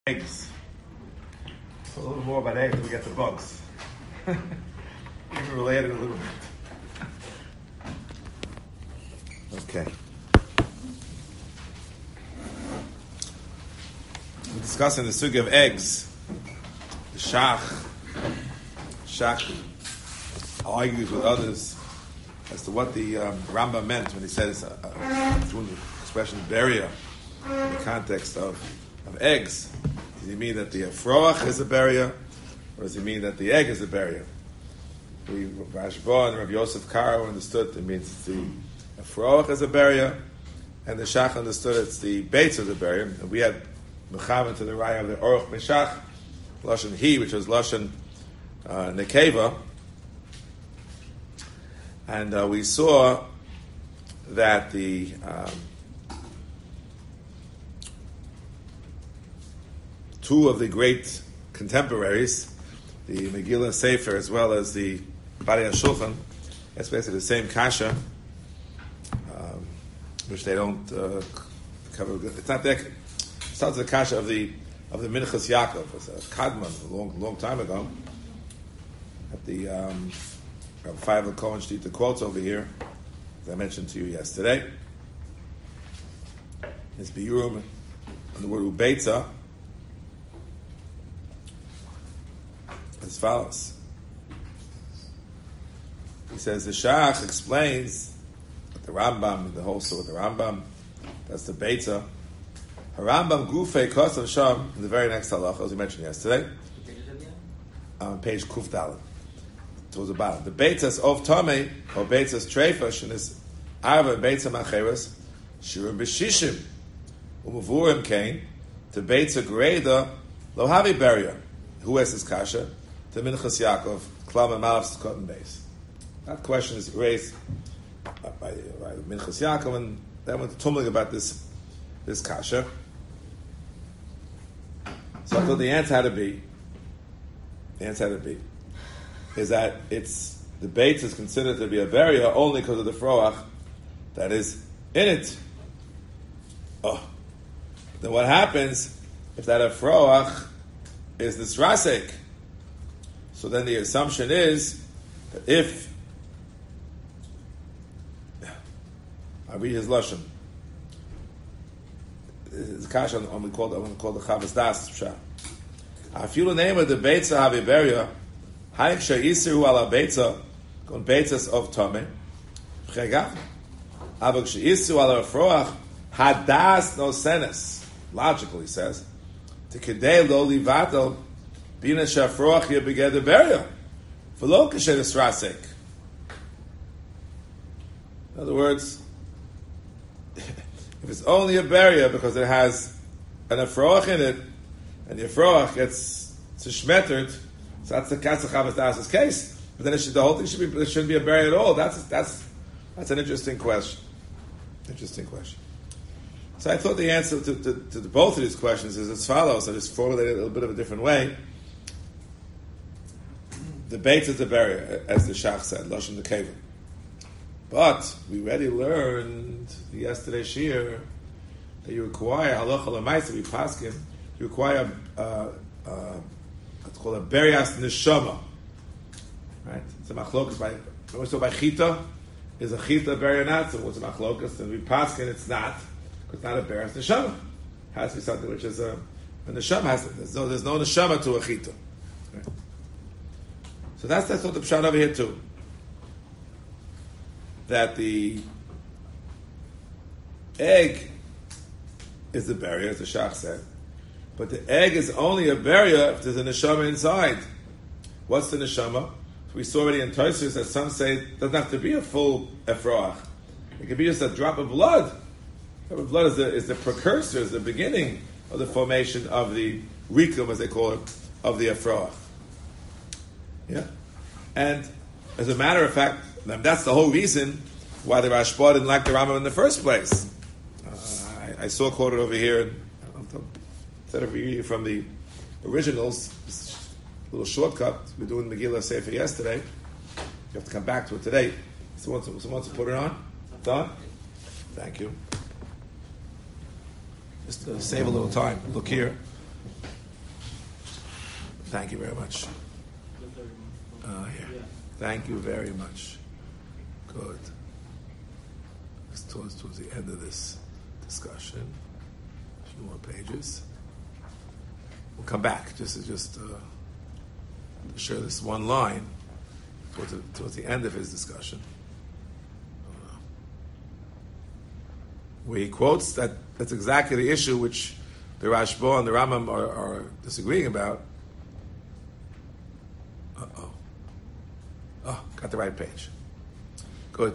Eggs. So a little more about eggs, we get the bugs. Even related a little bit. Okay. We're discussing the sugya of eggs. The Shach argues with others as to what the Rambam meant when he said it's the expression beria in the context of eggs. Does he mean that the afroach is a beria, or does he mean that the egg is a beria? Rashba and Rav Yosef Karo understood it means the afroach is a beria, and the Shach understood it's the beitz is a beria. And we had mechavan to the raya of the Oruch Meshach, Lashon He, which was Lashon Nekeva, and we saw that the two of the great contemporaries, the Megillah Sefer as well as the Bari HaShulchan, that's basically the same kasha, which they don't cover. It's not there. It starts the kasha of the Minchas Yaakov. It's a Kadman a long time ago. At the Five of Kohen Shtita quotes over here, as I mentioned to you yesterday. It's Biyurim and the word Ubeitza as follows. He says the Shach explains the Rambam, the whole story of the Rambam, that's the Beitza. Rambam Gufei Kosav Sham in the very next halacha, as we mentioned yesterday, on page Kuf Dalet, towards the bottom. The Beitzas of Tomei, or Beitzas Treifash, and his Arva Beitza Macheres, Shirim B'Shishim, Umuvurim Kain, to Beitza Greda, Lohavi Beria. Who has his kasha? To Minchas Yaakov, Klam and Malaf's cotton base. That question is raised by Minchas Yaakov, and then went tumbling about this kasha. So I thought the answer had to be is that it's the beit is considered to be a beria only because of the froach that is in it. Oh, then what happens if that a froach is the srasek? So then the assumption is that if I read his lashon, his kasha I'm going to call the Chavas Das Pshat. I feel the name of the Beitza Haviberia. Haik she'isiru ala Beitza kon Beitzas of Tomei. V'chegav. Avok she'isiru ala Afroach hadas no senes. Logical, he says. To kedei lo livatel bina she'afroach yebeged the beria. V'lo kasher esrasek. In other words, if it's only a beria because it has an afroach in it, and the afroach gets shmettered, so that's the Chavas Das' case. But then the whole thing shouldn't be a beria at all. That's an interesting question. So I thought the answer to both of these questions is as follows. I just formulated it a little bit of a different way. The beit is a beria, as the Shach said, Lashon Nekeva. But we already learned yesterday's shir that you require halacha l'maisa we paskin. You require what's called a berias neshama, right? It's a machlokas by chita. Is a chita beria not? So what's a machlokas? And we paskin it's not. It's not a berias neshama. It has to be something which is a neshama has to. There's no neshama to a chita. Right? So that's what the pshat over here too. That the egg is the beria, as the Shach said. But the egg is only a beria if there's a neshama inside. What's the neshama? We saw already in Tosfos that some say it doesn't have to be a full efroach. It could be just a drop of blood. A drop of blood is the precursor, is the beginning of the formation of the rikum, as they call it, of the efroach. Yeah? And as a matter of fact, that's the whole reason why the Rashba didn't like the Rambam in the first place. I saw quoted over here, instead of reading from the originals, a little shortcut. We're doing Megillah Sefer yesterday. You have to come back to it today. Someone wants to put it on? Done? Thank you. Just to save a little time. Look here. Thank you very much. Here. Thank you very much. Good. It's towards the end of this discussion. A few more pages. We'll come back to share this one line towards the end of his discussion, where he quotes that's exactly the issue which the Rashba and the Rambam are disagreeing about. Oh, got the right page. Good.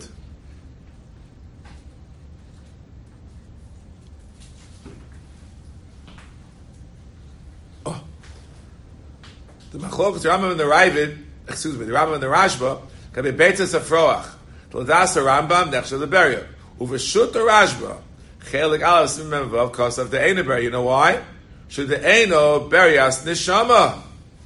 Oh. The Machlokas, the Rambam and the Ravid, the Rambam and the Rashba, can be Beitzes Afroach. The Ladas Rambam, Nechsha the Beria. Uveshut the Rashba, Chelik Aleph Simon Vav, because of the Eino Beria. You know why? Should the Eino Berias Neshama.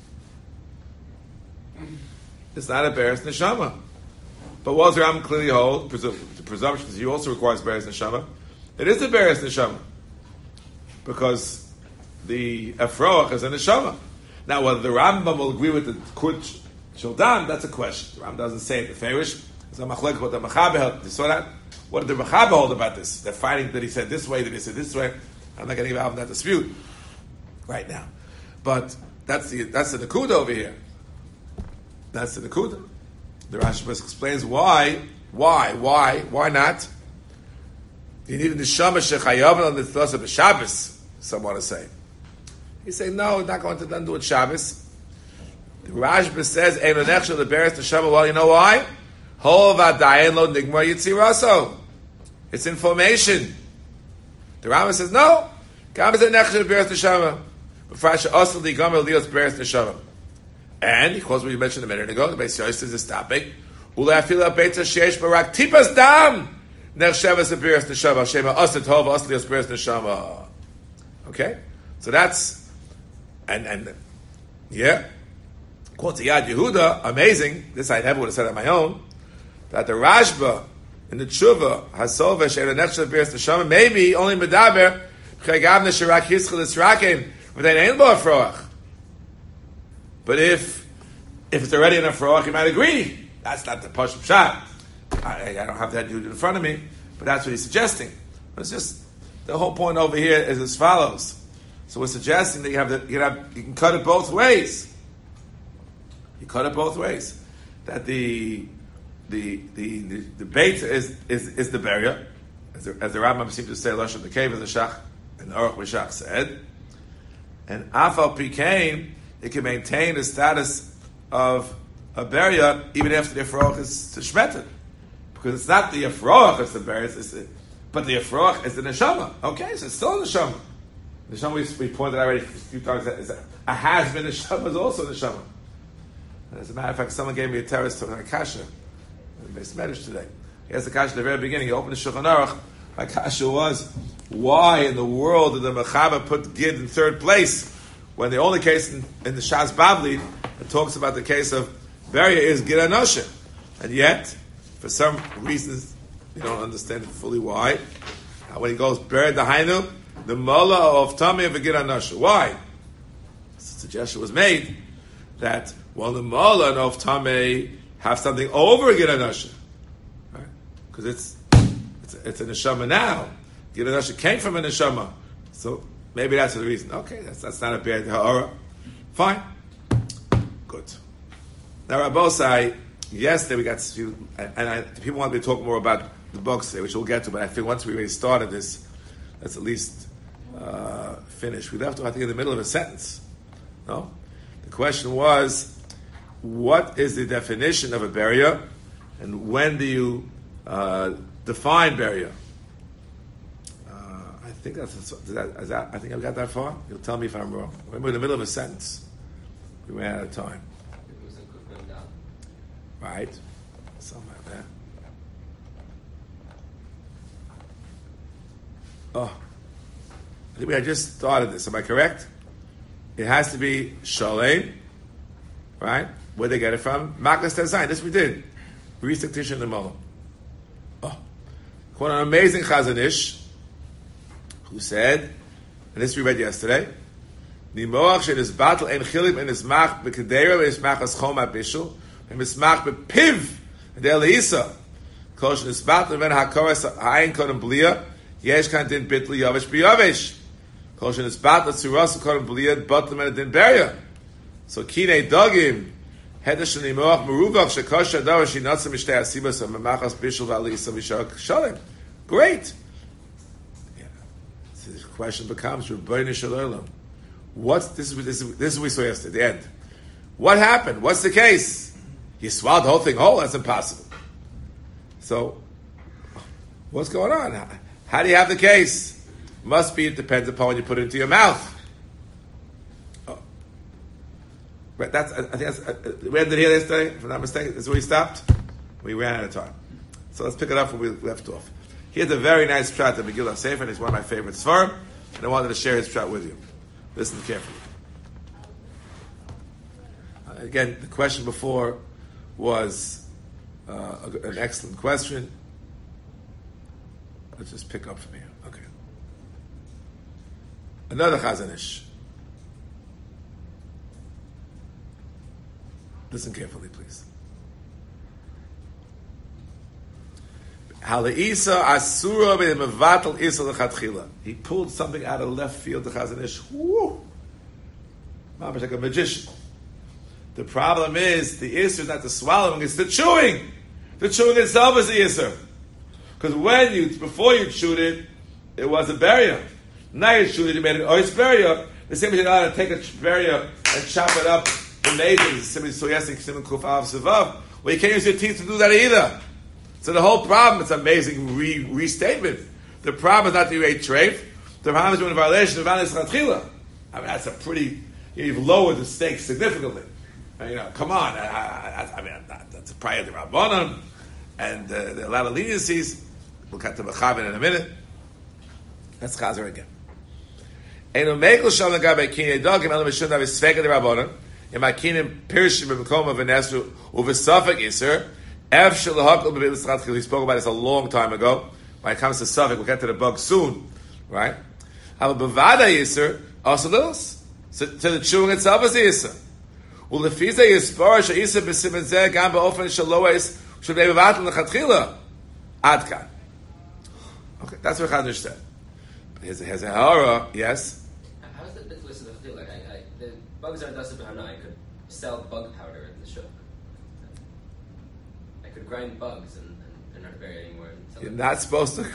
It's not a Beres Neshama. But what does the Rambam clearly hold? The presumption is he also requires Beres Neshama. It is a Beres Neshama. Because the Afroach is a Neshama. Now, whether the Rambam will agree with the Kut Shildan, that's a question. The Rambam doesn't say it. The Farish is a Machlek, what the Mechaber held. You saw that? What did the Mechaber hold about this? They're fighting that he said this way, that he said this way. I'm not getting involved in that dispute right now. But that's the Nakuda over here. That's the Nakuda. The Rashi explains why not? You need a neshama shechayav on the thoughts of the Shabbos. Some want to say. He say no, not going to do it Shabbos. The Rashi says ein onechshel the beres neshama. Well, you know why? Hol v'adayin lo nigmar yitziraso. It's information. The Rambam says no. Gam is onechshel the beres neshama. B'frasha osel li gamel lios beres neshama. And because we mentioned a minute ago, the Beis Yosef is this topic. Ulafila beitza sheish barak tipas dam nechshavas abiras neshama shema asad tov aslios beres neshama. Okay, so that's and yeah. Quote Yad Yehuda, amazing. This I never would have said on my own. That the Rashba in the Tshuva Hasova she'er nechshav beres neshama maybe only medaber chaygav nesharak hischel esrakim but then ain't bo afroach. But if it's already an afroach, you might agree. That's not the Pashut Pshat. I don't have that dude in front of me, but that's what he's suggesting. But it's just the whole point over here is as follows. So we're suggesting that you can cut it both ways. You cut it both ways. That the beit is the beria, as the Rambam seems to say, Lashon the cave of the Shach, and the Aruch Shach said, and Afal Pikain. It can maintain the status of a beria even after the afroach is tishmeted, because it's not the afroach that's the beria, but the afroach is the neshama. Okay, so it's still a neshama. The neshama we pointed out already a few times that is a has been neshama is also neshama. And as a matter of fact, someone gave me a terrorist to an akasha in the Beis Medrash today. He has the akasha at the very beginning. He opened the Shulchan Aruch. Akasha was, why in the world did the Mechaber put Gid in third place? When the only case in the Shas Bavli that talks about the case of Beria is Gid Anosha. And yet, for some reasons, we don't understand fully why. When he goes Beria Dahainu, the Mullah of Tameh of Gid Anosha. Why? The suggestion was made that the Mullah of Tameh have something over Gid Anosha. Right? Because it's a Neshama now. Gid Anosha came from a Neshama. So, maybe that's the reason. Okay, that's not a bad ha'ara. Fine. Good. Now, Rabbosai, yesterday we got a few, and people want me to talk more about the books today, which we'll get to, but I think once we already started this, let's at least finish. We left, I think, in the middle of a sentence. No? The question was, what is the definition of a beria, and when do you define beria? I think I think I've got that far. You'll tell me if I'm wrong. We're in the middle of a sentence. We ran out of time. Right? Something like that. Oh. I think I just started this. Am I correct? It has to be Shalem. Right? Where'd they get it from? Maklas Tezayin. This we did. Risik Tish in the Molam. Oh. Quite an amazing Chazon Ish, who said, and this we read yesterday, Nimoach shenis battle ein chilim and ismach b'kedera v'ismach as chom abishul and ismach b'piv and Elisa. Kol shenis battle when hakoras ha'ayin kodem blia yesh kan din bitli yavish b'yavish. Kol shenis battle tzuras kodem blia battle and din beria. So kinei dogim hedesh nimoach meruvach shekosh shadav shinatzim mishtei asibas amamachas bishul v'alisa v'shak shalem. Great. Yeah. So the question becomes Rebbeinu Shalom. This is what we saw yesterday, the end. What happened? What's the case? You swallowed the whole thing whole? That's impossible. So, what's going on? How do you have the case? Must be, it depends upon when you put it into your mouth. Oh. Right, I think we ended here yesterday, if I'm not mistaken. This is where we stopped. We ran out of time. So let's pick it up where we left off. He has a very nice pshat of Megillah Sefer, and it's one of my favorite svarim, and I wanted to share his pshat with you. Listen carefully. Again, the question before was an excellent question. Let's just pick up from here. Okay. Another Chazon Ish. Listen carefully, please. He pulled something out of left field, the Chazon Ish. Woo! Like a magician. The problem is, the Isser is not the swallowing, it's the chewing. The chewing itself is the Isser. Because before you chewed it, it was a barrier. Now you chewed it, you made an ois barrier. The same as you know how to take a barrier and chop it up in lasers. Well, you can't use your teeth to do that either. So the whole problem, it's an amazing restatement. The problem is not that you ate treif. The problem is you're in violation of Anis Chatchila. I mean, that's a pretty, you've lowered the stakes significantly. Come on. That's a prior to Rabbanon. And there are a lot of leniencies. We'll cut to B'chavin in a minute. That's Chazer again. Einu mekel shal nagabe kinei dogim elu mishun davi sveka de Rabbanon. Im hakinim pirshim b'mekom v'nesru uv'safek iser. He spoke about this a long time ago. When it comes to Suffolk, we'll get to the bug soon, right? Have a bavada yiser, also those. So the chewing itself is the yiser. Well, if he's a yispar, she'isa b'simen zeh, gam ba'ofen shalois, should be bavatal l'chatchila. Adkan. Okay, that's what Chazon said. Here's a hara, yes? How is the bitlis of the chatchila? The bugs are dusted behind. I could sell bug powder in the shop. I could grind bugs and they're not very anymore. You're not supposed to.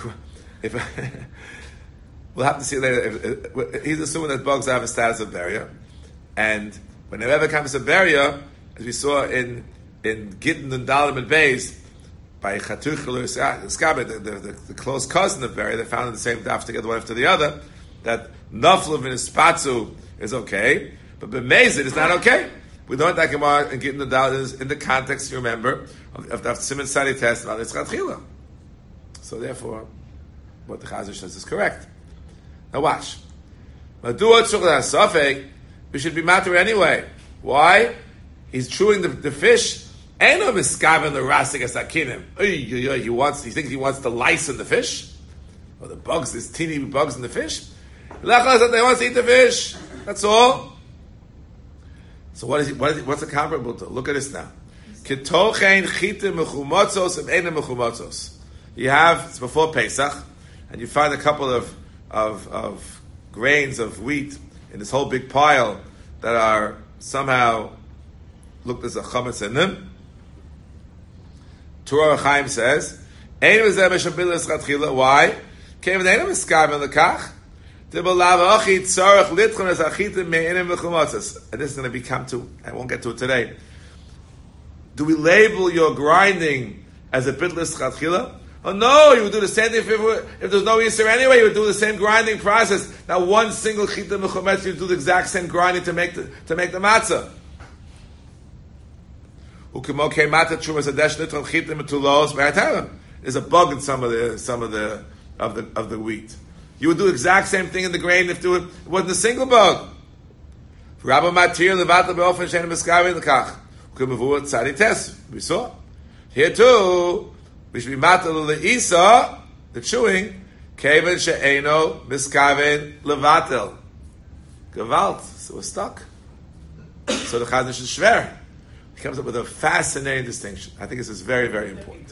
We'll have to see later. He's assuming that bugs have a status of barrier, and whenever it comes to barrier, as we saw in Gittin and Dalim and Beis, by Chatuchel the close cousin of barrier, they found in the same daf together one after the other, that Naflu and Spatzu is okay, but B'mezid is not okay. We learned that Gemara and Gittin and Dalim in the context, you remember, of the Siman Sadi test about Yitzchak Chila. So therefore, what the Chazon says is correct. Now watch. We should be matter anyway. Why? He's chewing the fish. Eno miskaven the rasik asakinim. He thinks he wants the lice in the fish, or the bugs, these teeny bugs in the fish. They want to eat the fish. That's all. So what's it comparable to? Look at this now. You have, it's before Pesach, and you find a couple of grains of wheat in this whole big pile that are somehow, look, there's a chametz in them. Torah Chaim says, why? And this is going to become to, I won't get to it today. Do we label your grinding as a bitlis chatchila? Oh no, you would do the same thing if there's no Yisr anyway, you would do the same grinding process. Now one single chita mechumetz, you do the exact same grinding to make the matzah. There's a bug in some of the wheat. You would do the exact same thing in the grain if it wasn't a single bug. We saw. Here too, we should be matal le'isa, the chewing, keven she'eno miskaven levatel. Gewalt. So we're stuck. So the Chazon Ish is shver. He comes up with a fascinating distinction. I think this is very, very important.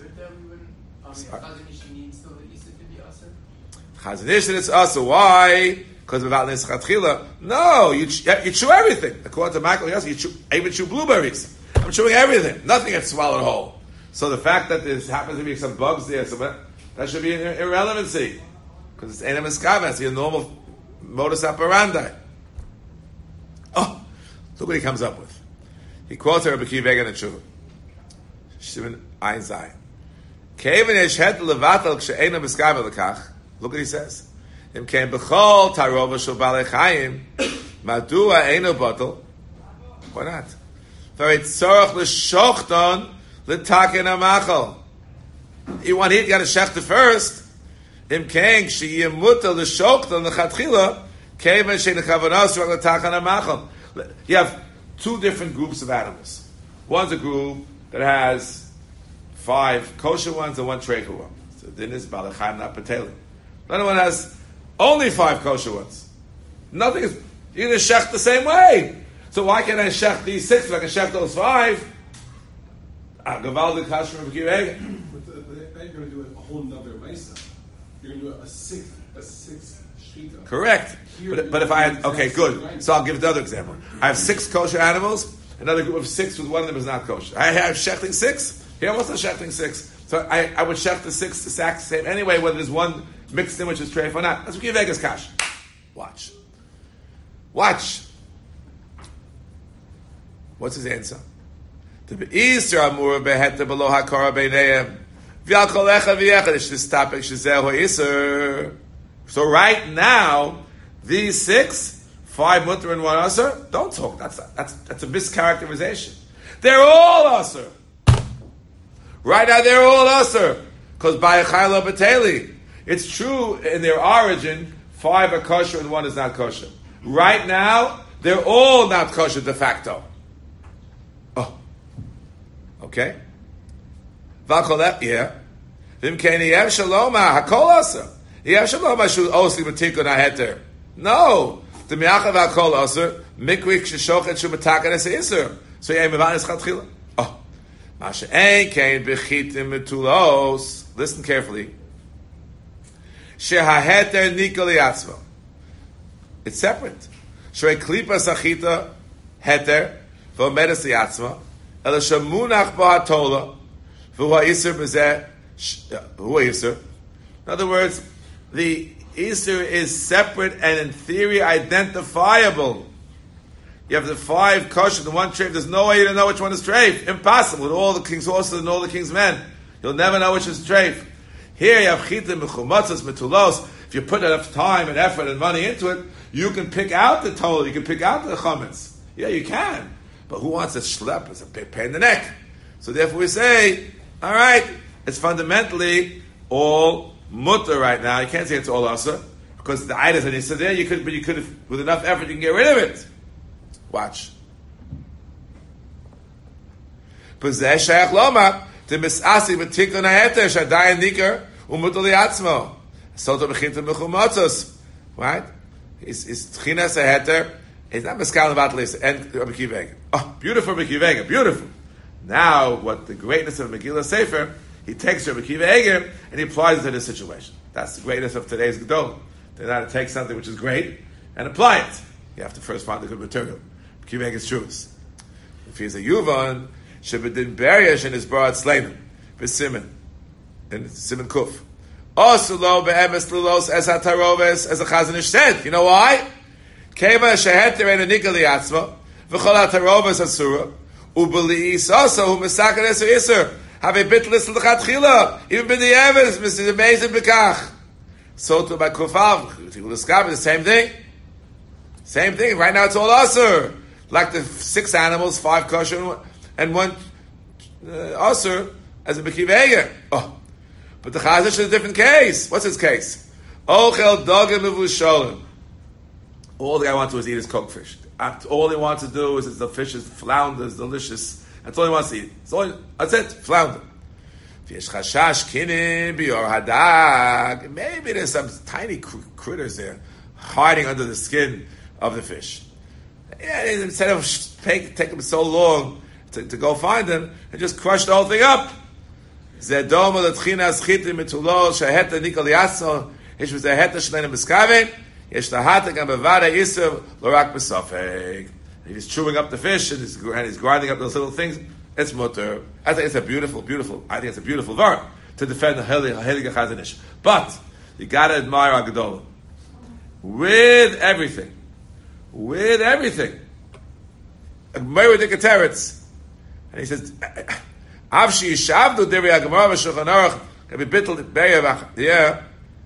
Chazon Ish it's also why? Because without Nischatchila. No, you chew everything. According to Michael Yosef, you even chew blueberries. I'm chewing everything. Nothing gets swallowed whole. So the fact that there happens to be some bugs there, that should be an irrelevancy. Because it's Eina Miskava, it's your normal modus operandi. Oh, look what he comes up with. He quotes Rabbi Akiva Eiger in the Tshuva. Shimon Ein Zayin. Ke'even yesh het levatel k'she'eina miskava l'kach. Look what he says. Im kein b'chol tarova shel balei chayim madua eino batel. Why not? V'rei tzorach l'shochton l'taken hamachal. You want to got to shecht first. Im kein k'sheyeh muta l'shochton l'chatchila ke'even she'ein chavonos rak l'taken hamachal. You have two different groups of animals. One's a group that has 5 kosher ones and 1 trecha one. So then it's balei chayim not pateli. Another one has only 5 kosher ones. Nothing is, you can shech the same way. So why can't I shech these 6 if I can shech those 5? Gavaldi kasher of Akiva. But then you're going to do a whole nother Mesa. You're going to do a sixth shita. Correct. But if I had, okay, good. So I'll give another example. I have 6 kosher animals, another group of 6 with one of them is not kosher. I have shechting 6, here I'm also shechting 6. So I would shech the 6 the same anyway, whether there's one mixed in which is treif or not. Let's give Vegas cash. Watch. What's his answer? To be Easter amur beheta below hakara beineim v'al kol echad v'yechad. It's this topic shezehu Easter. So right now, these 6, 5 mutter and 1 aser, don't talk. That's a mischaracterization. They're all aser. Right now, they're all aser because by a chayla b'teli. It's true in their origin, 5 are kosher and 1 is not kosher. Right now, they're all not kosher de facto. Oh. Okay? Yeah. Vim keni yev shaloma, hakol aser. Yev shaloma shu osli b'tikun haheter. No. The mi'achav hakol aser, mikwik sheshochet shu b'takan es iser. So yeh mevan es chatchila. Oh. Masha ein kein b'chitim metulos. Listen carefully. Shehaheter nikol yatzvo. It's separate. Shrei klipa sachita heter v'omedes yatzvo ela shemunach ba'atola v'hu ha'isur b'zeh who ha'isur. In other words, the isur is separate and in theory identifiable. You have the 5 kosher, the 1 treif. There's no way you to know which one is treif. Impossible. With all the king's horses and all the king's men, you'll never know which is treif. Here you have chitim, mechumatzos, metulos. If you put enough time and effort and money into it, you can pick out the tola, you can pick out the chametz. Yeah, you can. But who wants to schlep? It's a big pain in the neck. So therefore we say, all right, it's fundamentally all mutter right now. You can't say it's all asa because the idas and so there you could with enough effort you can get rid of it. Watch. Possess shayach loma. The misasi v'tikun haheter shadayin nikar umutul yatzmo. So to bechinta mechumatzos, right? Is tchinas haheter? It's not miskal about list and Rabbi Akiva Eiger. Oh, beautiful Rabbi Akiva Eiger, beautiful. Now, what the greatness of Megillah Sefer, he takes Rabbi Akiva Eiger and he applies it to this situation. That's the greatness of today's Gedol. They know how to take something which is great and apply it. You have to first find the good material. Rabbi Akiva Eiger's truth. If he's a Yuvan, Shebedin Berish and his Barat Sleiman, B'Simen, and Simen Kuf. Osulo be'emes lulos es hataroves, as the Chazon Ish said. You know why? Keva sheheter en anikal yatzma, v'chol hataroves asura, u'beli'is also, u'mesakan eser iser, have a bit list l'chatchila, even b'di eves, Mr. Amazing b'kach. So to by Kufav, the same thing. Same thing. Right now it's all asur. Like the 6 animals, 5 kosher, and 1 asur, as a Akiva Eiger. Oh. But the Chazon Ish is a different case. What's his case? Ochel dogim uvusholim. All the guy wants to do is eat his cooked fish. All he wants to do is the fish is flounder, is delicious. That's all he wants to eat. That's it, flounder. V'yesh chashash kinim bior hadag. Maybe there's some tiny critters there hiding under the skin of the fish. Yeah, instead of take him so long to go find him, and just crush the whole thing up. Zedom l'tchina schitim mitulo shaheta nikol yaso. Ish was a heta shleina miskaven. Yesh tahatek and bevada iser lorak besofeg. He's chewing up the fish and he's grinding up those little things. It's mutter. I think it's a beautiful. I think it's a beautiful verb to defend the Heilige Chazon Ish. But you gotta admire Agadola with everything. Meir Dikateretz, and he says, "Avshi Yishavdu Diri Agamar v'Shulchan Aruch can be bittul be'yavach." Yeah,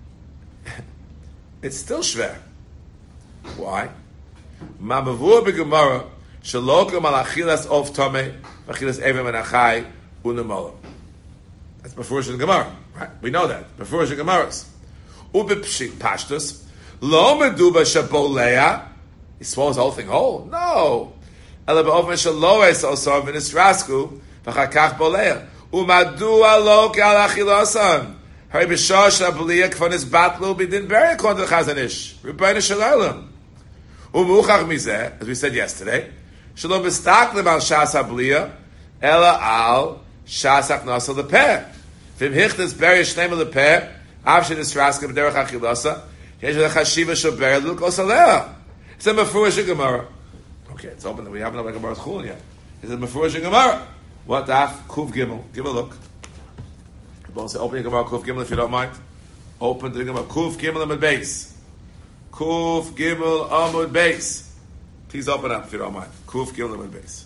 it's still shver. Why? Ma mavur b'Gemara shalokum al achilas of tamei v'achilas evim and achai u'nemolo. That's before the Gemara, right? We know that before the Gemaras. Ubipshik pashtus lo meduba shaboleya. He swallows the whole thing whole. No. Ela be'ofen shaloes also v'nisrasku v'chakach boleya. Umadua lo ke'al achilasan. Hari b'shah shaboleya k'fonis batlu b'din beri according to the Chazon Ish. Rebbeinu shalom. Umuchach mizeh, as we said yesterday, shalom b'staklim al shas habliya, ela al shas aknasa lepeh. V'im hichtes beri shneim lepeh, av shenisraska b'derech achilasa, yesh v'chashiva shal beri lukos alea. It's a mefurish Gemara. Okay, it's open. We haven't opened Gemara's chulin yet. It's a mefurish Gemara. What daf? Kuv Gimel. Give a look. Both say open Gemara Kuv Gimel if you don't mind. Open the Gemara Kuv Gimel Amud Beis. Kuv Gimel Amud Beis. Please open up if you don't mind. Kuv Gimel Amud Beis.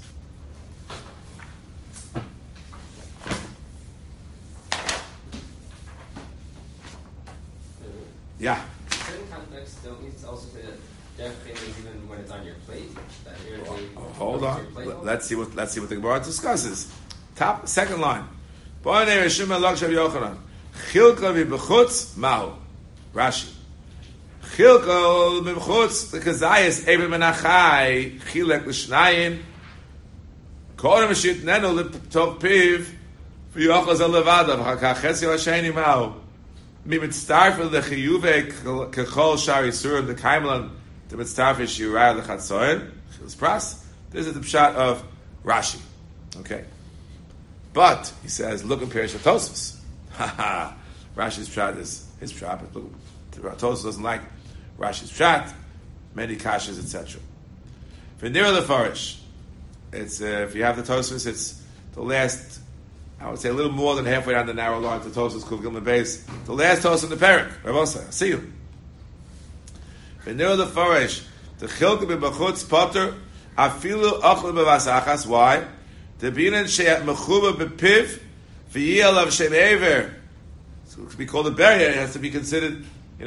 Yeah. Certain contexts don't need to also say that even when it's on your plate. Hold on. Let's see what the Gemara discusses. Second line. Chilka v'bechutz mahu. Rashi. Chilka v'bechutz the kazayis evim menachai chilek l'shnayim kodem shit nenu l'tov piv v'yochaz al-levada v'chakach chesi l'sheni mahu mi mitztarf l'chiyuve kechol shari surim the kaimlan the mitzvah is Yirah lechatzoin. Chilus pras. This is the pshat of Rashi. Okay, but he says, look in Perish Tosfos. Rashi's pshat is his pshat, but look, Tosfos doesn't like Rashi's pshat. Many kashas, etc. For near the Farish, it's if you have the Tosfos, it's the last. I would say a little more than halfway down the narrow line to Tosfos Kuv Gimel Beis. The last Tosfos in the parak. Rabbi, see you. V'nir the Farish, the Chilka b'Bachutz Potter, Afilu Achlu b'Vasachas. Why? The Binan She'at Mechuba b'Piv, V'Yiyal of Shem Ever. So it could be called a barrier. It has to be considered,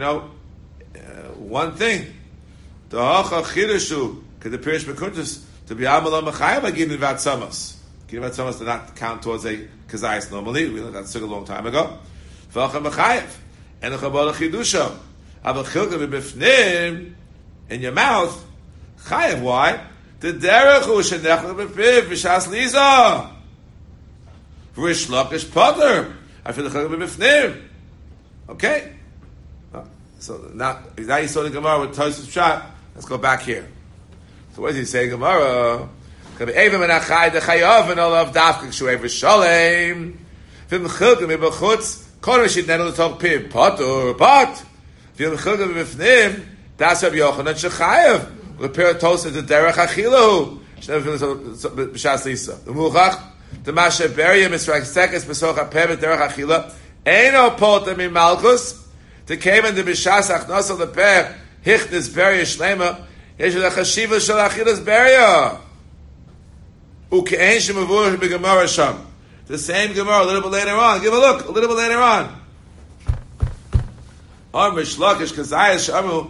one thing. The Hacha Chidushu, could the Pirish Bekuntus, to be Amalom Mechayim Agin Vatzamas. Gin Vatzamas did not count towards a Kazayas normally. We learned that a long time ago. V'Hacha Mechayev, and the Chabal Chidusha. Chilka b'bifnim in your mouth. Chayev, why? The derech hu shenechla b'piv v'shas liza. V'rish lakish potter. I feel the chilka b'bifnim. Okay. So now you saw the Gemara with Tosfos pshat. Let's go back here. So what does he say, Gemara? Evim and achai the chayav and all of dafka kshuev v'shalem. V'im chilka b'bachutz kodem shit nenu l'tov piv potter pot. That's Rabbi Yochanan Shechayev. Repair toast the derech achilahu. B'shas lisa. The muchach the mashe beria misrak sekes besoch apeh derech achila. Eino polta mi malchus. The came in the b'shas achnasa lepeh hichnis beria shlema. Yesh the chashiva shel achilas beria. Uke'en shemavur b'gemara sham. The same Gemara a little bit later on. Give a look. A little bit later on. Rav Yochanan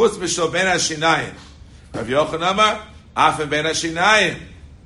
Amar, Afen ben hashinayim.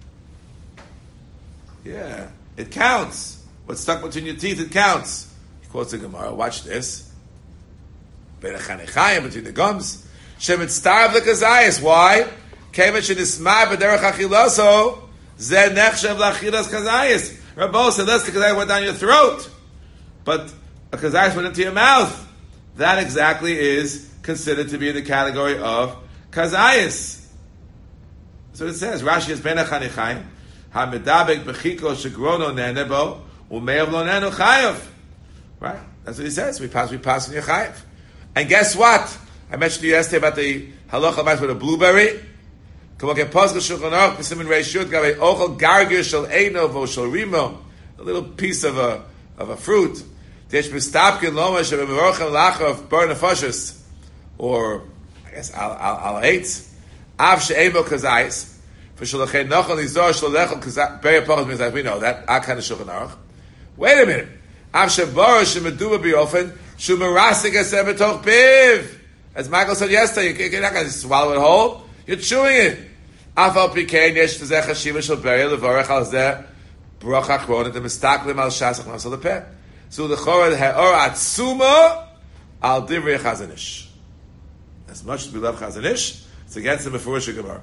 Yeah, it counts. What's stuck between your teeth, it counts. He quotes the Gemara. Watch this. Ben hachanechayim, between the gums. Shemet starv lekazayis. Why? Kemet shenisma b'derech achilaso. Zeh nechshav lachilas kazayis. Rabbo said, that's the kazayis went down your throat, but a kazayis went into your mouth. That exactly is considered to be in the category of kazayis. So it says, Rashi is ben hachanichaim, ha-medabek bechiko shegrono nenebo, u'me'av lo nenu chayav. Right? That's what he says. We pass in your chayav. And guess what? I mentioned to you yesterday about the halacha with the blueberry. Come on, get Pascal Shulchan Aruch, B'simin Reish Yud, Gavei Ochel Gargir Shel Einov O Shel Rimo, a little piece of a fruit. Tesh B'stapkin Loma Shel B'merochem Lachov Bar Nefashis, or I guess Al Eitz, Av She'emo Kazayis, for Shalachay Nochel Nizor Shel Lechel Kazayis, Beri Pachos Mizayis, we know that, kind of Shulchan Aruch. Wait a minute. Av She'bara She'meduba B'yofen, Shumarasik Esem B'toch Piv. As Michael said yesterday, you're not going to swallow it whole. You're chewing it. Afal pikein yesh tezeh chashiva shel beria levarech al zeh bracha achronet mistaklim al shas achnas al lepeh. So the chorah he'or atzuma al divrei Chazon Ish. As much as we love Chazon Ish, it's against the Mefurush Gemara.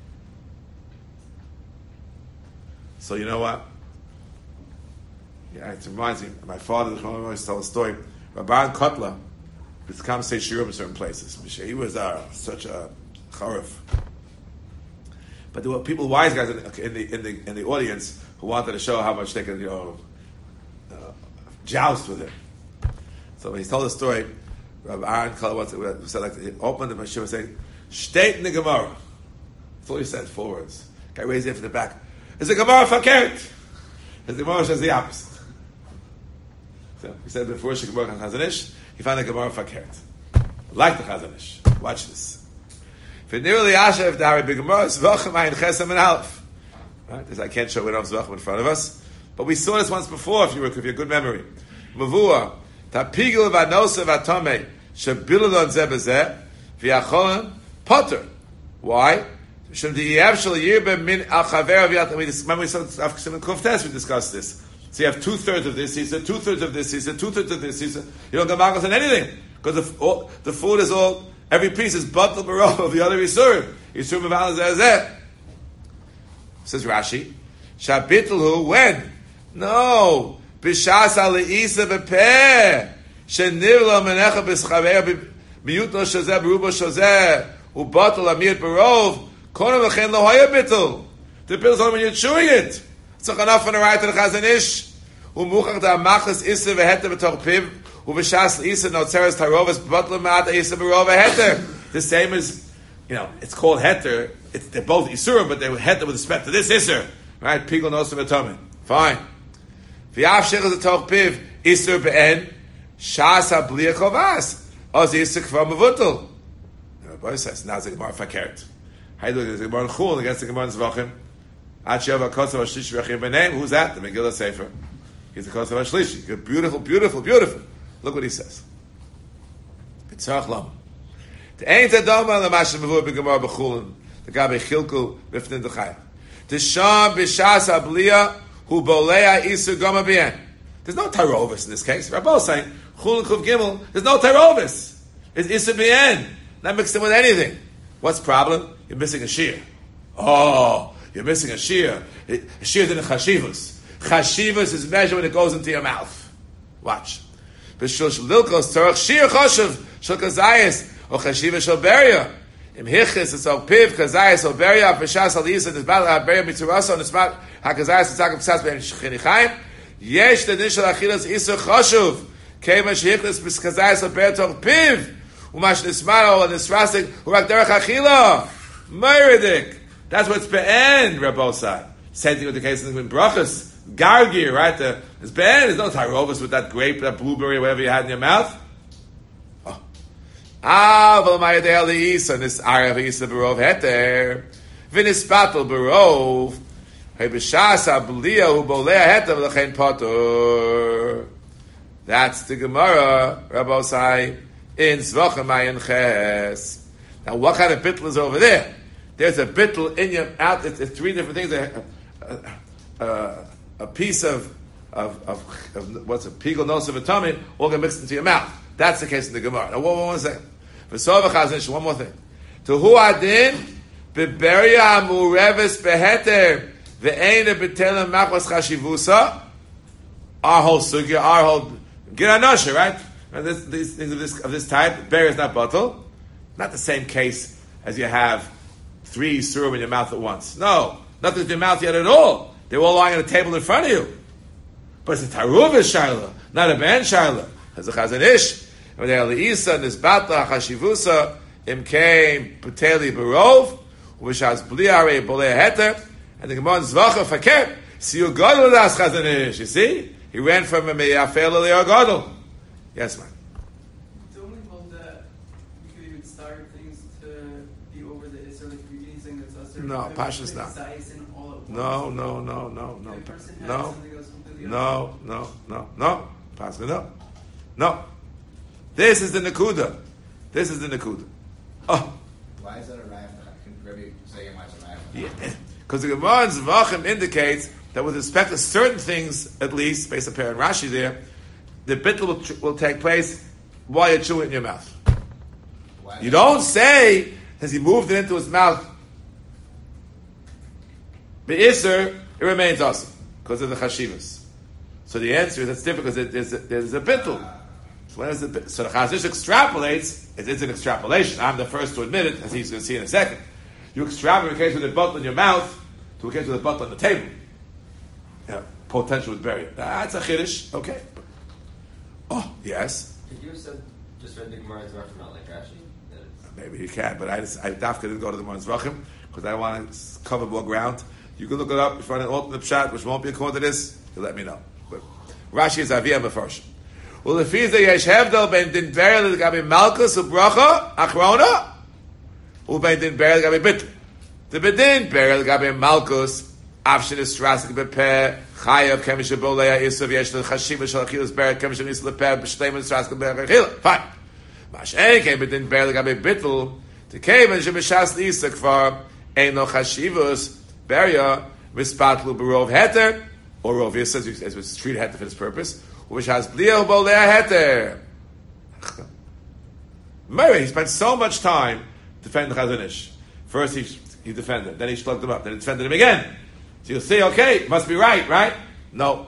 So you know what? Yeah, it reminds me. My father always tell a story. Rabban Kotler used to come say shiurim in certain places. He was such a charif. But there were people, wise guys in the audience who wanted to show how much they could, joust with him. So he told a story. Rabbi Aaron Kala said, like, he opened the Mashiach and saying, "State in the Gemara." That's all he said, 4 words. Guy raised it from the back. Is the Gemara fakert? The Gemara says the opposite. So he said before she Gemara Chazon Ish, he found the Gemara fakert. Like the Chazon Ish. Watch this. Right? I can't show we don't have Zvachim in front of us. But we saw this once before, if you have good memory. Mavua, tapigul v'anosa v'atome, shebilul on zebezeh, v'yachon, potter. Why? Remember we saw Kuftes, we discussed this. So you have 2/3 of this, he said 2/3 of this, he said 2/3 of this, he said, you don't get magos on anything. Because the food is all, every piece is batal barov of the other Yisurim. Yisurim of al zeh. Says Rashi, Shabitlu, when? No. B'shas al-isa b'peh. Shenirlo menecha b'schaver b'miyut lo shazeh b'rubo shazeh u'batal amir barov. Kono v'chen lo haya bitl. The bitl is only when you're chewing it. It's not enough on the right to the Chazon Ish. U'muchach da'amachas isa v'heta b'toch piv. Uveshas isa notzeres tarovas b'batla ma'ata isa b'rova heter. The same as, it's called heter. They're both isurim, but they're heter with respect to this isur. Right? Pigul nosim atomin. Fine. V'yav shechaz atoch piv isur be'en shas ha'bliya chovas. Oz isur kvar mevutel. The Rebbe says, now it's a Gemara fakert. How do you look at the Gemara in Chul against the Gemara in Zvachim? Ad she'ava kosav ha'shlishi v'achim b'neim. Who's that? The Megillah Sefer. He's the kosav ha'shlishi. Good, beautiful, beautiful, beautiful. Look what he says. B'tzarach lam. T'ein t'adoma l'mashem mevur b'gemar b'chulin. T'gabe chilku b'fnin d'chayim. T'sham b'shas ha'bliya hu bolea isu goma b'yen. There's no tarovis in this case. Rabbi is saying, chulin kuv gimel, there's no tarovis. It's isu b'yen. Not mixed in with anything. What's the problem? You're missing a shear. Oh, you're missing a shear. A shear is in a chashivus. Chashivus is measured when it goes into your mouth. Watch. B'shul lilkos torach shir choshev shel kazayis or chashiva shel beria. Im hichis it's al piv kazayis or beria b'shas al yisa nisbat al beria mitzurasa nisbat hakazayis tzakim psas ben shchinichayim yesh the nishal achilas isur choshev kema shehichis b'kazayis or beria torach piv umash nismaro or nisrasik urak derech achila meridik. That's what's be'en Rabbosai. Same thing with the case in brachas. Gargir, right? It's bad. There's no tarovas with that grape, that blueberry, whatever you had in your mouth. But this arav barov heter, v'nispatel barov, hebeshas abliya hu bolea heter v'lechein potor. That's the Gemara, Rabbosai, in Zvachim Ayin Ches. Now, what kind of bittul is over there? There's a bittul in your mouth. It's 3 different things. A piece of what's a pigul nosav v'tamid all get mixed into your mouth. That's the case in the Gemara. Now, one second. One more thing. To who adin beberia amureves beheter ve'ena betelim machos chashivusa. Our whole sugya, our whole giranasha, right? And these things of this type, beria is not batal. Not the same case as you have 3 surim in your mouth at once. No, nothing's in your mouth yet at all. They're all lying on a table in front of you. But it's a taruvis shaila, not a ban shaila. As a chazon ish, and the Elisa nisbatla chashivusa imkeim puteli barov u'v'shas bli arei bolei heter, and the Gemara zvacha faker. See you gadol das chazon ish. You see, he ran from a meyafel le'ar gadol. Yes, man. It's only hold that you could even start things to be over the Isser, like you're eating something that's usher. No, Pasha's not. No. Pascha, no. This is the Nakuda. Oh. Why is that a raya? Can Rabbi say it might be a raya? Yeah. Because the Gemara in Zvachim indicates that with respect to certain things, at least, based on Perah and Rashi there, the bittul will take place while you're chewing it in your mouth. You don't say, as he moved it into his mouth, Be'isr, it remains awesome, because of the chashivas. So the answer is that's different because there's a bittul. So the Chazon Ish extrapolates, it's an extrapolation. I'm the first to admit it, as he's going to see in a second. You extrapolate a case with a button in your mouth to a case with a button on the table. Yeah, potential with burial. That's a chiddush. Okay. Oh, yes. Could you have said, just read the Gemara Zvachim, not like Rashi? Maybe you can, but I dafka didn't go to the Gemara Zvachim because I want to cover more ground. You can look it up if you want an alternate pshat, which won't be according to this. You let me know. But Rashi is Aviyah Mefarshim. Well, if he's the Yesh Hevdel ben din burial gabi Malkus ubracha achrona, uben din burial gabi bittul. The bedin burial gabi Malkus afshin is strasik bepeh chayav kemish bolei isav yesh le chashiva shel achilas burial kemish is lepeh b'shleim and strasik bepeh achila. Fine. Mashen came bedin burial gabi bittul. The came and shemeshas lisa kvar ein no chashivus burial mispatlu barov heter or rov yisas as was treated heter for this purpose. Which has bliel bolei heter. Mary, he spent so much time defending the Chazon Ish. First he defended, then he slugged him up, then he defended him again. So you'll say, okay, must be right? No.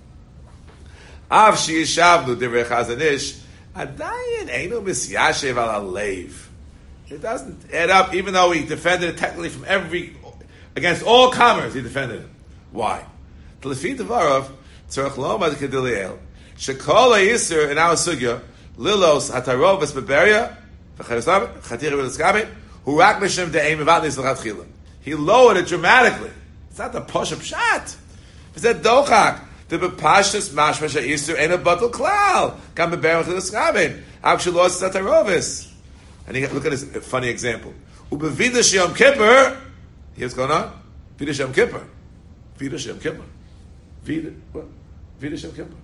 Av she'ishavnu divrei Chazon Ish, adayin einu misyashev al alev. It doesn't add up, even though he defended it technically from against all comers, he defended it. Why? To lefi devarav, tzarech lomad kediliel. Shekol ha'yisur in our sugya, lilos hatarovas beberia, v'chayosam, chatira v'leskabe, hu rak mishem de'em evatnis l'chatchila. He lowered it dramatically. It's not the posh pshat. He said dochak, the bepashas mashma ha'yisur ain't a batal klal, kam beberia v'leskabe, actually lost hatarovas. And look at this funny example. Ubevidash Yom Kippur, here's going on, Vidash Yom Kippur. Vidash Yom Kippur. Vidash Yom Kippur.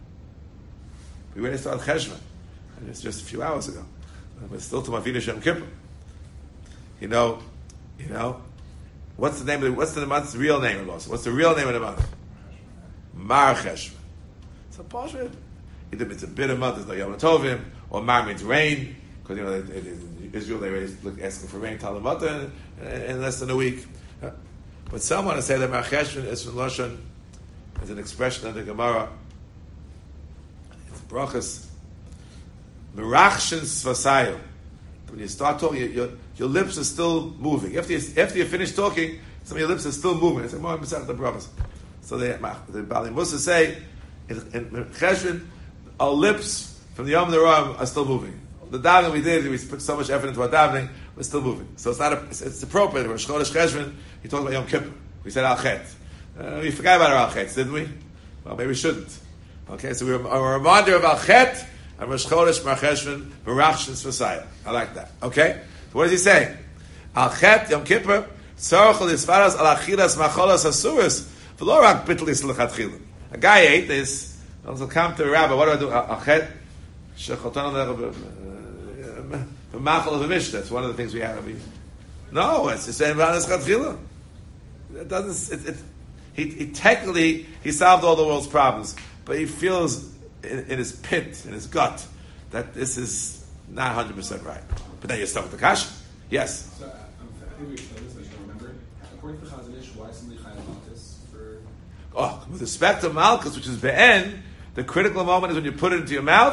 We already started Cheshvan, and it's just a few hours ago. We're still to Vidash Yom Kippur. You know, what's the month's real name of the month? What's the real name of the month? Mar Cheshvan. It's a portion. Either it's a bitter month, there's no Yom Tovim, or Mar means rain, because in Israel they already asking for rain, Talamata, in less than a week. But some want to say that Mar Cheshvan is from Lashon, as an expression of the Gemara. It's brachas. Merachshin svasayim. When you start talking, your lips are still moving. After you finish talking, some of your lips are still moving. It's like more beside the brachas. So the Bali Musa say in Cheshvan, our lips from the Yom of the Ram are still moving. The davening we did, we put so much effort into our davening, we're still moving. So it's appropriate. Rosh Chodesh Cheshvan, he talked about Yom Kippur. We said Al Chet. We forgot about our Al Chet, didn't we? Well, maybe we shouldn't. Okay, so we're a reminder of Al Chet and Rosh Chodesh Mar Cheshvan Merachshin Svasayim. I like that. Okay, so what does he say? Al Chet Yom Kippur Tzorach L'Isfaras Al Achilas Macholas Asuras V'lo Rak Bitlis L'Chatchilim. A guy ate this. Also come to the rabbi. What do I do? Al Chet Shechalton Machal of the Mishnah. That's one of the things we have. No, it's the same about L'Chatchilim. It doesn't. He technically he solved all the world's problems, but he feels in his pit, in his gut, that this is not 100% right. But then you're stuck with the kasha. Yes. So I think we explained this, but you don't remember. According to the Chazon Ish, why is somebody chayav malchus for? With respect to malchus, which is be'en, the critical moment is when you put it into your mouth.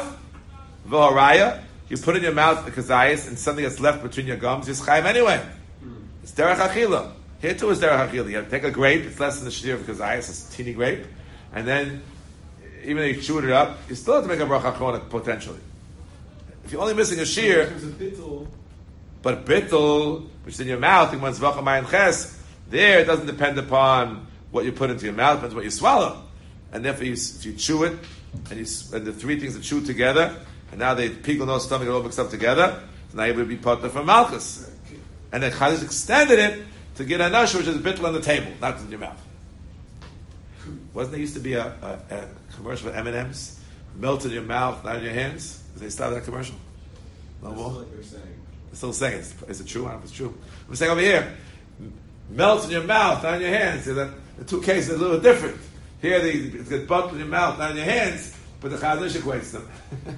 V'haraya, you put it in your mouth the kazayas, and something that's left between your gums is chayav anyway. It's derech achila. Here too is derech achila. You have to take a grape. It's less than the shir because it's a teeny grape, and then even if you chewed it up, you still have to make a bracha achrona potentially. If you're only missing a shear, There's a bittul. but bittul, which is in your mouth, there it doesn't depend upon what you put into your mouth, it depends what you swallow. And therefore, if you chew it, and the three things that chew together, and now they pigel no stomach, all mixed up together, so now you would be potter from malchus. And then Chazal extended it to get a nash, which is bittul on the table, not in your mouth. Wasn't there used to be a commercial for M&M's? Melt in your mouth, not in your hands? Did they start that commercial? No That's more? like they're saying. They're still saying it. Is it true? I don't know if it's true. I'm saying over here, melts in your mouth, not in your hands. So the two cases are a little different. Here, it's got bottled in your mouth, not in your hands, but the Chazal equates them.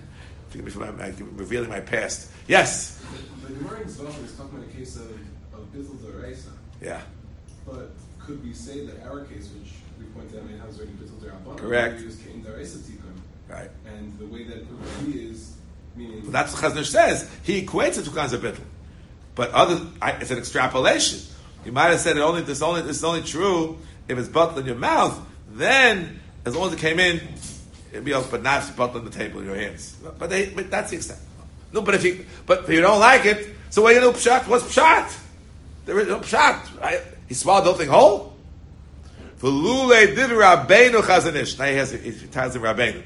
I'm revealing my past. Yes? The Gemara in Zvachim is talking about a case of bittul d'oraisa. Yeah. But could we say that our case, which we pointed out, has already bittul d'rabbanan, Correct. we use kein d'oraisa tikkun, Right. and the way that it would be is meaning. But that's what Chazal says. He equates it to kinds of bittul. But it's an extrapolation. You might have said it's only true if it's bottled in your mouth. Then, as long as it came in, it'd be else, but not if it's bottled on the table in your hands. But that's the extent. No, but if you don't like it, so what are you going to do? Pshat? What's pshat? There is no pshat. Right? He swallowed the whole thing whole. V'lulei div Rabbeinu Chazanish. Now he ties in Rabbeinu.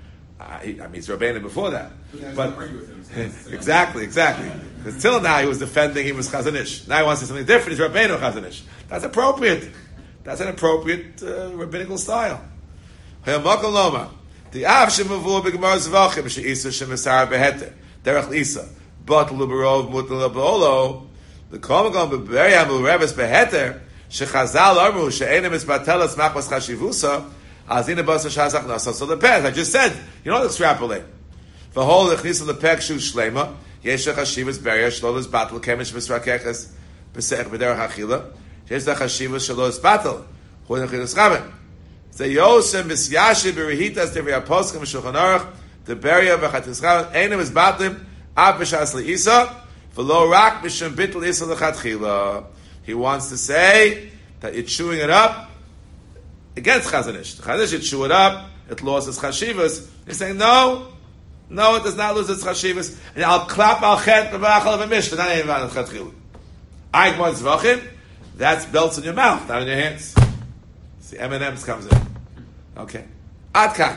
He's Rabbeinu before that. But Argue with him. exactly. Because till now he was defending he was Chazanish. Now he wants to say something different. He's Rabbeinu Chazanish. That's appropriate. That's an appropriate rabbinical style. Hayamakom Loma. The Av Shemavur B'Gemar Zvachim She'isa Shemesar Beheter Derech Isa But Lubarov Mutal Labolo the Komagon B'Beria Mureves Beheter Shechazal Armu She'enem Es Batelas Machmas Chashivusa Azina Basa Shazach Nasa. So the past I just said you don't extrapolate. V'Hol Echnisa Lepek Shu Shlema Yesh Chashivas Beria Shlolas Batel Kemish Misrakeches B'Seich B'Derech Achila Yesh Chashivas Shlolas Batel Huin Achilas Ramen. The Yosem Misyashi Berihitas Devri Aposkim Shulchan Aruch the Beria v'Chatischav Einem is Batlim Av B'Shas Le'isa V'Lo Rak Mishum Bitl Isa L'Chatchila. He wants to say that you're chewing it up against Chazanish. The Chazanish, you chew it up, it loses Chashivas. He's saying, no, it does not lose its Chashivas. And I'll clap Al Chet B'Vachal of a Mishnah, not even on Chatchila. Aigmon Zvachim, that's belts in your mouth, not in your hands. See, M&M's comes in. Okay. Adkan.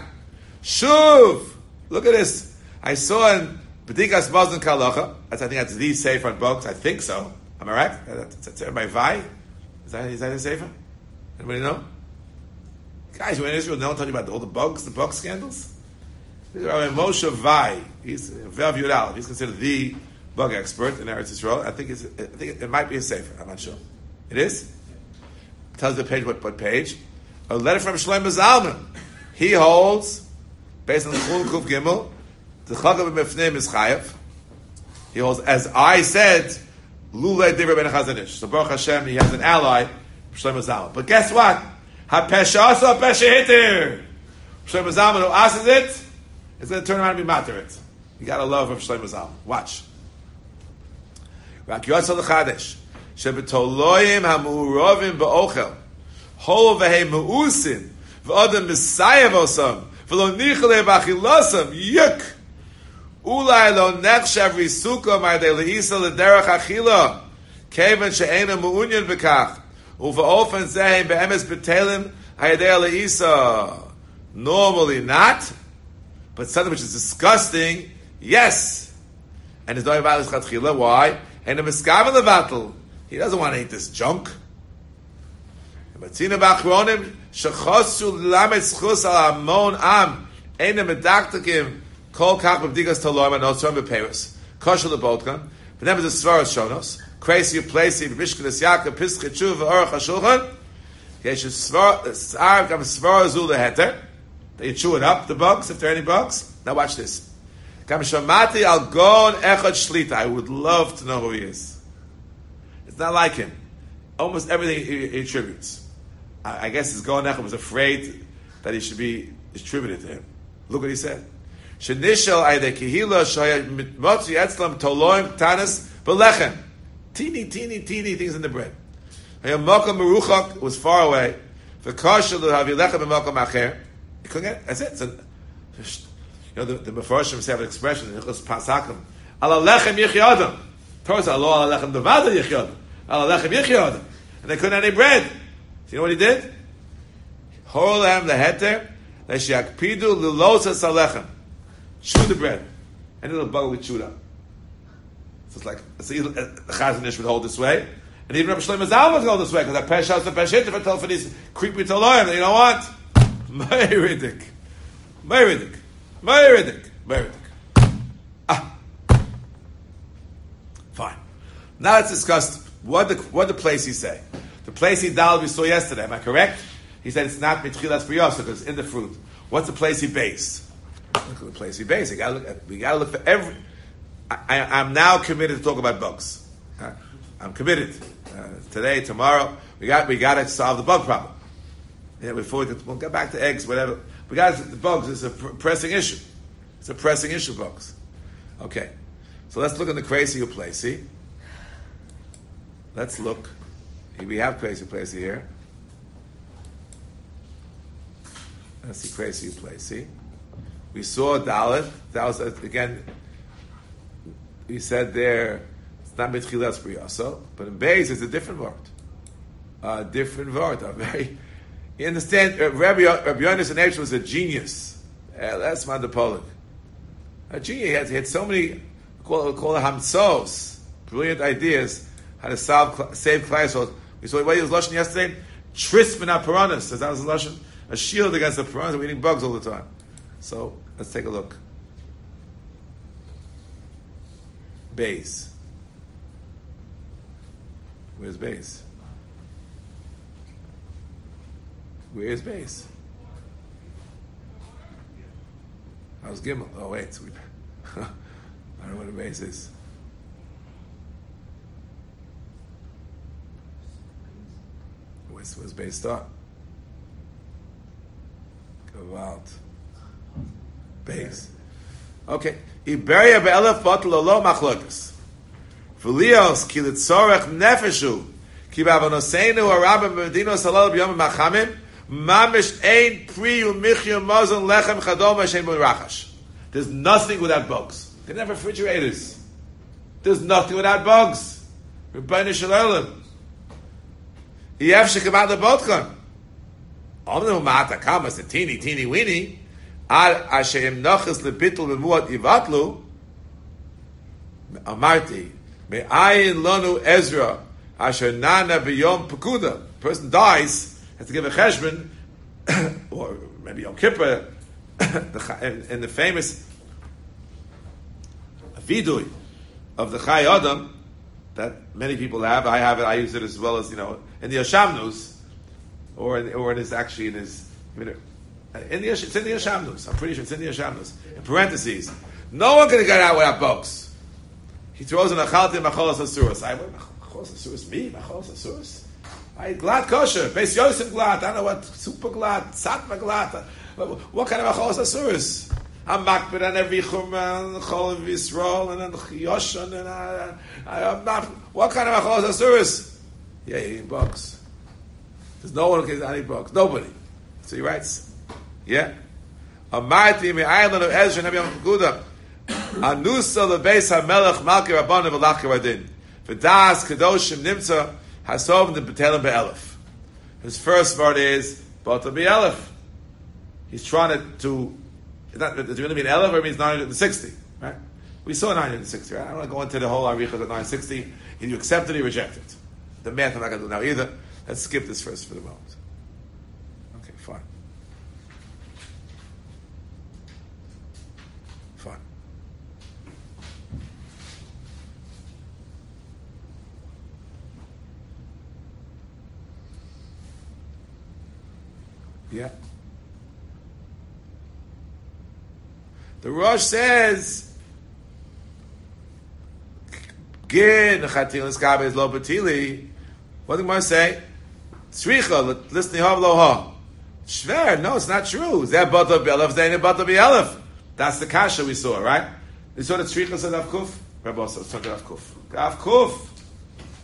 Shuv. Look at this. I saw in B'dikas Mazon Kalacha. I think that's the Sefer on bugs. I think so. Am I right? That's by Vai. Is that a Sefer? Anybody know? Guys, we're in Israel. No one told you about all the bug scandals? Moshe Vai. He's Ve'av Yudal. He's considered the bug expert in Eretz Yisrael. I think it might be a Sefer. I'm not sure. It is? It tells the page what page. A letter from Shlomo Zalman. He holds, based on the Chulin Kuf Gimel, the Chagav Mifnim is Chayav. He holds, as I said, Lulei Divrei Ben Chazanish. So Baruch Hashem, he has an ally, Shlomo Zalman. But guess what? HaPesha Asa Pesha Hitir. Shlomo Zalman who asks it, is going to turn around and be matter it. You got to love of Shlomo Zalman. Watch. Rak Yotzal L'Chadesh. Shebetoloyim HaMu'urovim Ba'ochel. Hol v'hei me'usin v'odem misayev osam v'lo nichle b'achilosam yuk ulai lo nechshav risuko ma'adei le'isa l'derech achila kevan she'ena me'unyan b'kach u'v'ofen zehem be'emes b'telim ha'adei le'isa. Normally not, but something which is disgusting, yes. And it's no evaluation chatchila. Why? And a miskaven levatel. He doesn't want to eat this junk. Matzina b'achronim shechosu lamed schus al amon am einem medaktakim kol kach b'bdigas taloim and also b'peres kosher lebotkan. But then there's a svaras shonos crazy placey b'mishkanas yaakov pischet shuv v'orach hashulchan. Yesh a svar kam svaras ul leheter. They chew it up the bugs if there are any bugs. Now watch this. Kam shamati al gon echad shlita. I would love to know who he is. It's not like him. Almost everything he attributes. I guess his Gaon Echad was afraid that he should be attributed to him. Look what he said. Shenishal ayde kihila shaya mitmotzi etzlam toloim tanis belechem teeny things in the bread. Makom meruchak was far away. The kasha l'havilechem b'makom acher. You couldn't get it. That's it. So, the Mefarshim have an expression in Hilchos Pasakim. Ala lechem yichy adam. Torah says, Alo ala lechem devada yichy adam. Ala lechem yichy adam. And they couldn't have any bread. So you know what he did? Hor lehem leheter, leshiakpidu lulosas alechem. Chew the bread. And it'll bug with chewed up. So it's like, the Chazon Ish would hold this way. And even Rabbi Shlomo Zalman would hold this way, because that Pesh has the Peshit, if I tell for these creepy Taloyim, you know what? Meiridik. Fine. Now let's discuss what the Placey say. The Placey Dal we saw yesterday, am I correct? He said it's not Mitchilas Briyasa, because it's in the fruit. What's the Placey base? Look at the Placey base. We gotta look for every... I'm now committed to talk about bugs. I'm committed. Today, tomorrow, we got to solve the bug problem. Yeah, we'll get back to eggs, whatever. The bugs is a pressing issue. It's a pressing issue, bugs. Okay, so let's look at the crazy Placey. Let's look. We have crazy Placey here. Let's see crazy Placey. We saw Dalet. That was again. We said there. It's not Mitchilas Briyasa, but in Beis it's a different word. A very. You understand? Rabbi Yonis and H was a genius. That's Mandapolik. A genius. He had so many. Call it hamtzos, brilliant ideas how to save Klai. We saw what he was lashon yesterday. Tris min haparanas. That was the lashon. A shield against the piranhas. We're eating bugs all the time. So let's take a look. Beis. Where's Beis? Where's Beis? How's Gimel? Oh wait, I don't know what a Beis is. Where's Beis start? Gewalt. Beis. Okay. Iberia be'elef batel lo machlokas. V'lios ki litzorech nefeshu ki b'avonoseinu harabim b'medinos halal b'yom machamim mamish ein pri u'michyu mozon lechem chadom v'shem b'rachash. There's nothing without bugs. They didn't have refrigerators. There's nothing without bugs. Rebbeinu Shalom. Yev shekamat lebotchan. Omnu ma'ata kamas a teeny weeny. Al ashem noches lebitl b'muat yivatlu. Amarti me'ayin lonu Ezra asher nana b'yom pekuda. Person dies, has to give a cheshbon, or maybe Yom Kippur, in the famous vidui of the Chai Adam that many people have. I have it. I use it as well as in the Yashamnus, or it is actually in his. It's in the Yashamnus. I'm pretty sure it's in the Yashamnus. In parentheses, no one can get out without bugs. He throws in a chalti macholas asuras. Macholas asuras? Me? Macholas asuras? I glad kosher. Beis Yosef glad. I don't know what super glad. Satma glad. What kind of macholas asuras? I'm makbid on every chumrah, chol of Yisrael, and then Yoshan, and I'm not. What kind of macholas asuras? Yeah, you're eating bugs. There's no one who can eat any bugs. Nobody. So he writes. Yeah. Amarti mi island of Ezra Nabi Yom Pekuda. Anusa lebeis hamelech malki rabbanu v'lach radin. V'das kedoshim nimtza hasov the betelim be'elef. His first word is bata be'elef. He's trying to. Does it really mean elef or it means 960? Right? We saw 960. Right? I don't want to go into the whole aricha of 960. Either you accept it or you reject it. The math I'm not going to do now either. Let's skip this first for the moment. Okay, fine. Fine. Yeah. The Rosh says, Gin, Chatil Eskabe is lo batili. What did I say? Tzricha, listening hav lo ha. Shver, no, it's not true. Zeh bata b'elef, zeh bata b'elef. That's the kasha we saw, right? We saw the tzricha said av kuf. Rabbi also said av kuf. Av kuf.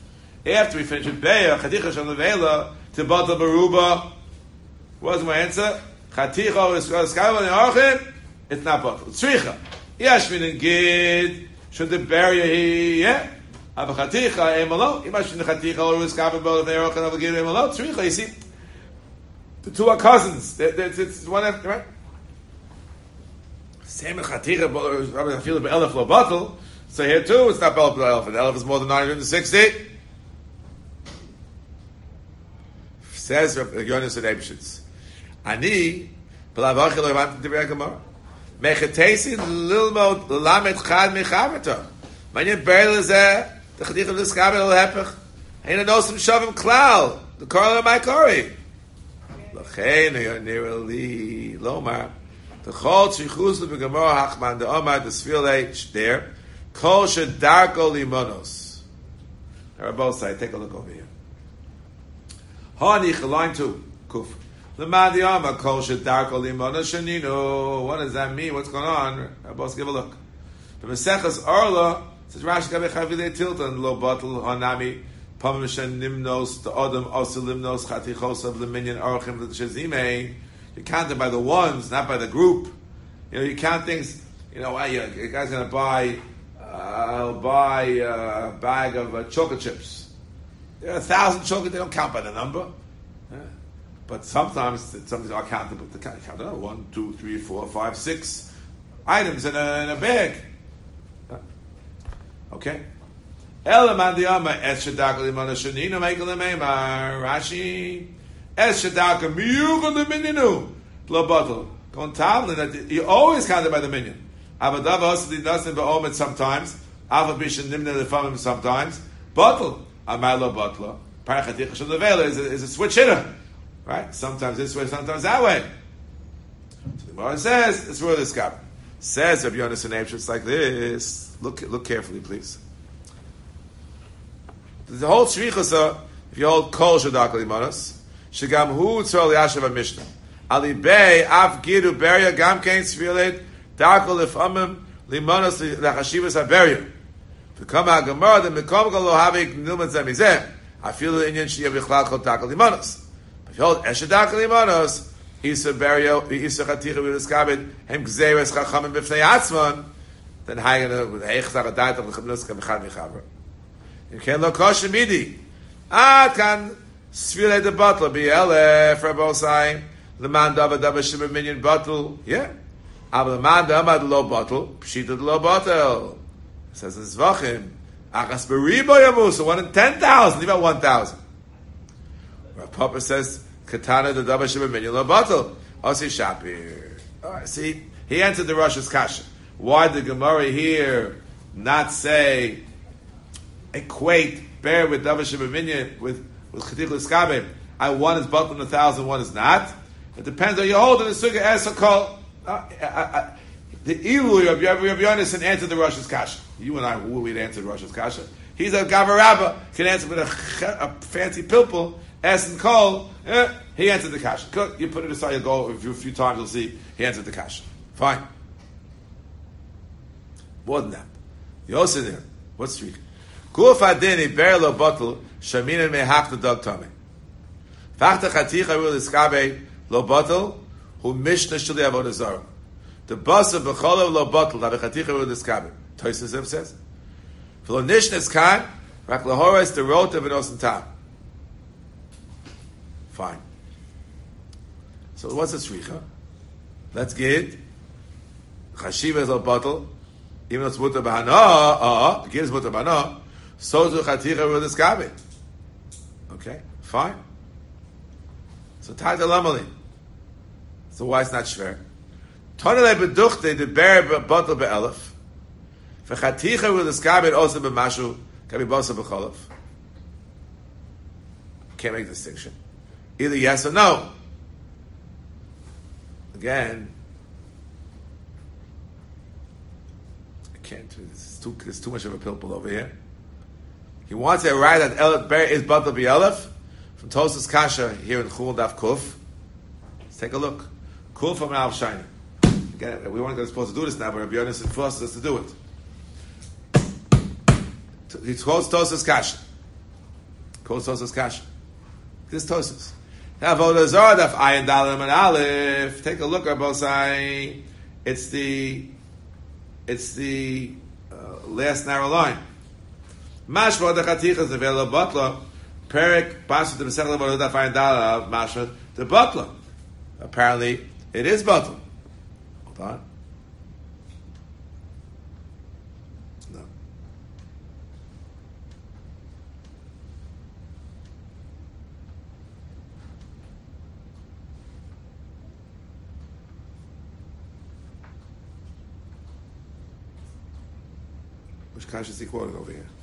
After we finish with Beya, Chaticha Shal Nevela, to Batal Baruba. What was my answer? Chaticha is Skava Ne'archim, it's not Batal. Tzricha. Yashmin and Gid, should the barrier here, yeah? Ava Chaticha, Emalo, Imashmin Chaticha, or Skava Batal Ne'archim, Ava Gid, Emalo, Tzricha, you see? The two are cousins. It's one after, right? Same in Chaticha, I feel the Elef Lo Batal. So here too, it's not Belef Elef. The Elef is more than 960. Says Yonis and Eibshitz. Ani, Belavach Lo Yavant Divrei Gemara. Mechetesi Lilmod Lamet Chad Mechavata. Manyan Berel Zeh, the Chadicha of the Skabel Hepech. Ain't a Nosim Shavim Klal. The Korah of my Kori. Lachein Nirali Lomar. The Chol Tzrichus Lebegamor Hachman the Omar the Sfilei there. Kol Shedarko Limonos. They're both sides. Take a look over here. Hanich, line 2. Kuf. Lemadi Omar Kol Shedarko Limonos Shanino. What does that mean? What's going on? Both give a look. The Mesechus Arla says Rashi Gabe Chavile Tilton Lo Batal Hanami Pamim Nimnos the Odom also Limnos Chatichos of the Minyan Archim the Shazime. You count it by the ones, not by the group. You know, you count things. You know, a guy's going to buy. I'll buy a bag of chocolate chips. There are 1,000 chocolate. They don't count by the number. Yeah. But sometimes some are countable. They count 1, 2, 3, 4, 5, 6 items in a bag. Okay. Rashi. Es shadaka miyuchad the minyanu lo batal. Don't tell them that you always counted by the minion. Avadav also did nothing but omet sometimes. Avabishan nimna lefamim sometimes. Batal amar lo batla. Parachaticha shalevela is a switch hitter, right? Sometimes this way, sometimes that way. So the Gemara says it's really this guy. Says Rabbi Yonis and Eibshitz like this. Look carefully, please. The whole shrichasa, if you hold kol shadaka limanos. Shagam hu tzol yashav mishnah. Ali bey af gidu beria gam kein svilet darkol ifamim limonos lachashivas haberia. V'kam ha'gemara the mekom kol lo havik nilman zemizeh. I feel the inyan shiyah bichlal kol darkol limonos. If you hold esha darkol limonos, isa beria isa chaticha v'niskabed hem gzeres chachamim b'fnei atzman. Then haygana with heichzar adayt of l'chabnuska b'chad v'chavra. You can't look kosher midi. Kan. Sfilei the bottle, BLF, Rabosai, the man dava shibba minion bottle, yeah. Aber the man dava the low bottle, pshita the low bottle. Says the Zvachim, Achas beribo yamusa, 1 in 10,000, leave out 1,000. Rav Papa says, Katana the dava shibba minion low bottle. Osi Shapir. Alright, see, he answered the Rosh's kasha. Why did the Gemara here not say, equate, bear with dava shibba minion, with Chaticha L'Skabim, one is bottled in 1,000, one is not. It depends on your holding the suga as a call. The Ilu of Rabbi Yonis answered the Rosh's kasha. You and I, we'd answer the Rosh's kasha. He's a Gavarabba, can answer with a fancy pilpul, as and call. He answered the kasha. Good. You put it aside, you'll go a few times, you'll see he answered the kasha. Fine. More than that. Yosef there. What's the reason? Kuf adini berlo bottle shamina mehak the dog tummy. Fachta chaticha will iskabe lo bottle who mishna shuli avodah zarah. The basa b'cholav lo bottle that chaticha will iskabe. Tosafos says. V'lo nishnas kan rak lahoras the rot of an osan tam. Fine. So what's a shricha? Let's get chashiva is lo bottle. Even though it's mutar b'hana, gives mutar b'hana. So do chaticha with this gabi. Okay, fine. So taita lamali. So why it's not shver? Tonelei beduchte the bear bottle be'elef. For chaticha with this gabi also b'mashu can be bosa b'cholov. Can't make distinction. Either yes or no. Again, I can't. There's too much of a pilpul over here. He wants to write that bear is batal b'elef from Tosafos Kasha here in Chul Daf Kuf. Let's take a look. Kuf from Al Shiny. Again, we weren't supposed to do this now, but Rabbi Yonis forced us to do it. He quotes Tosafos Kasha. Quotes Tosfos Kasha. This Tosfos. Avodah Zarah daf ayin dalim and aleph. Take a look at both sides. It's the last narrow line. Mashva the chatichas the vela butler. Perik pasuk the mesechel avodah daf ayin dalim mashva the butler. Apparently, it is butler. Hold on. No. Which kasha is he quoting over here?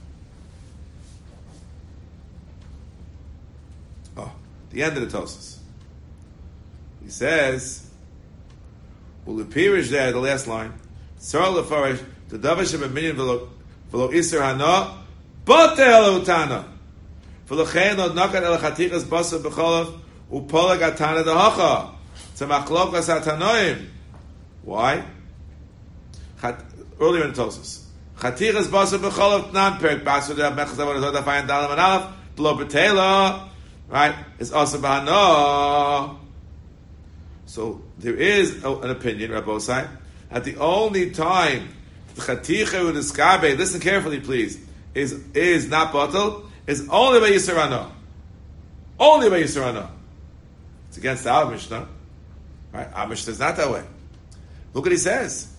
Oh, the end of the Tosfos. He says, "Well, the pirish there, the last line, Tzarol lefarish the davash of a minyan v'lo iser hana botel utana v'lochein od nakat el chatichas basar b'cholav upolag atana dehacha tzemachlokas atanoim." Why? Earlier in Tosfos, chatichas basar b'cholav nan perik basar de'av mechaz avodah zod afayin dalam and aleph b'lo betela, right? It's also b'hana. So there is an opinion, Rabbi Osai, that the only time the chaticha u'niskabe, listen carefully please, is not batal, is only by Yisrana. Only by Yisrana. It's against our Mishnah. Right? Our Mishnah is not that way. Look what he says.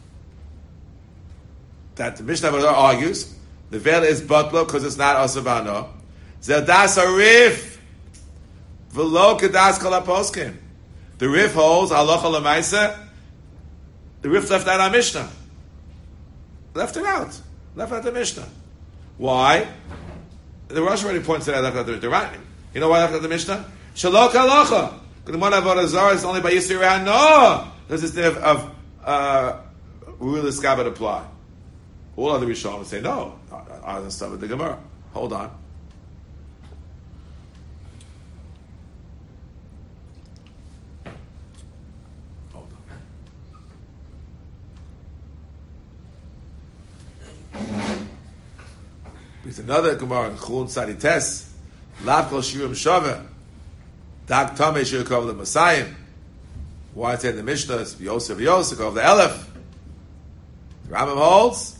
That the Mishnah argues, the veil is batla because it's not asabano. Zeldas arif, v'lo kedas kol haposkim. The Rif holds halacha lemaisa. The Rif left out our Mishnah. Left it out. Left out the Mishnah. Why? The Rosh already points it out. Left out the Mishnah. You know why left out the Mishnah? Shalok halacha. The one avodah zarah is only by Yisrael. No, does this thing of Ruil Iskabed apply? All other Rishonim say no. Other stuff with the Gemara. Hold on. It's another Gemara in Chulun Sadites. Lav kol shirim shava. Dag tamei shirkov the Messiah. Why it's in the Mishnah? It's Yosef of the Elef. The Rambam holds.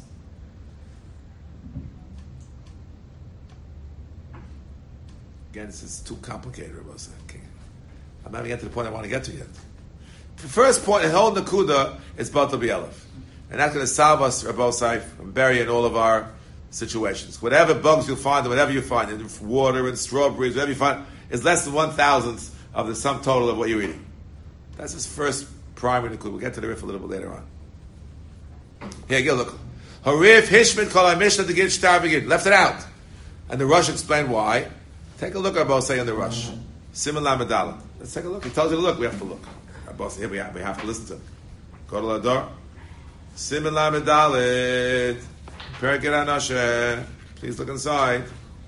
Again, this is too complicated, Rabbi. I'm not even getting to the point I want to get to yet. The first point, the whole Nakuda, is Batal B'Elef. And that's going to solve us, Rabbi Osai, from burying all of our situations. Whatever bugs you'll find, whatever you find, in water and strawberries, whatever you find, is less than 1,000th of the sum total of what you're eating. That's his first primary Nakuda. We'll get to the Rif a little bit later on. Here, go look. Harif Hishman Kol HaMishnah to get Shtar begin. Left it out. And the Rush explained why. Take a look at Abosai on the Rush. Simon Lamedalim. Let's take a look. He tells you to look. We have to look. Abosai, here we have to listen to him. Go to Lador. Simon Lamedalit. Perikir Anashe. Please look inside.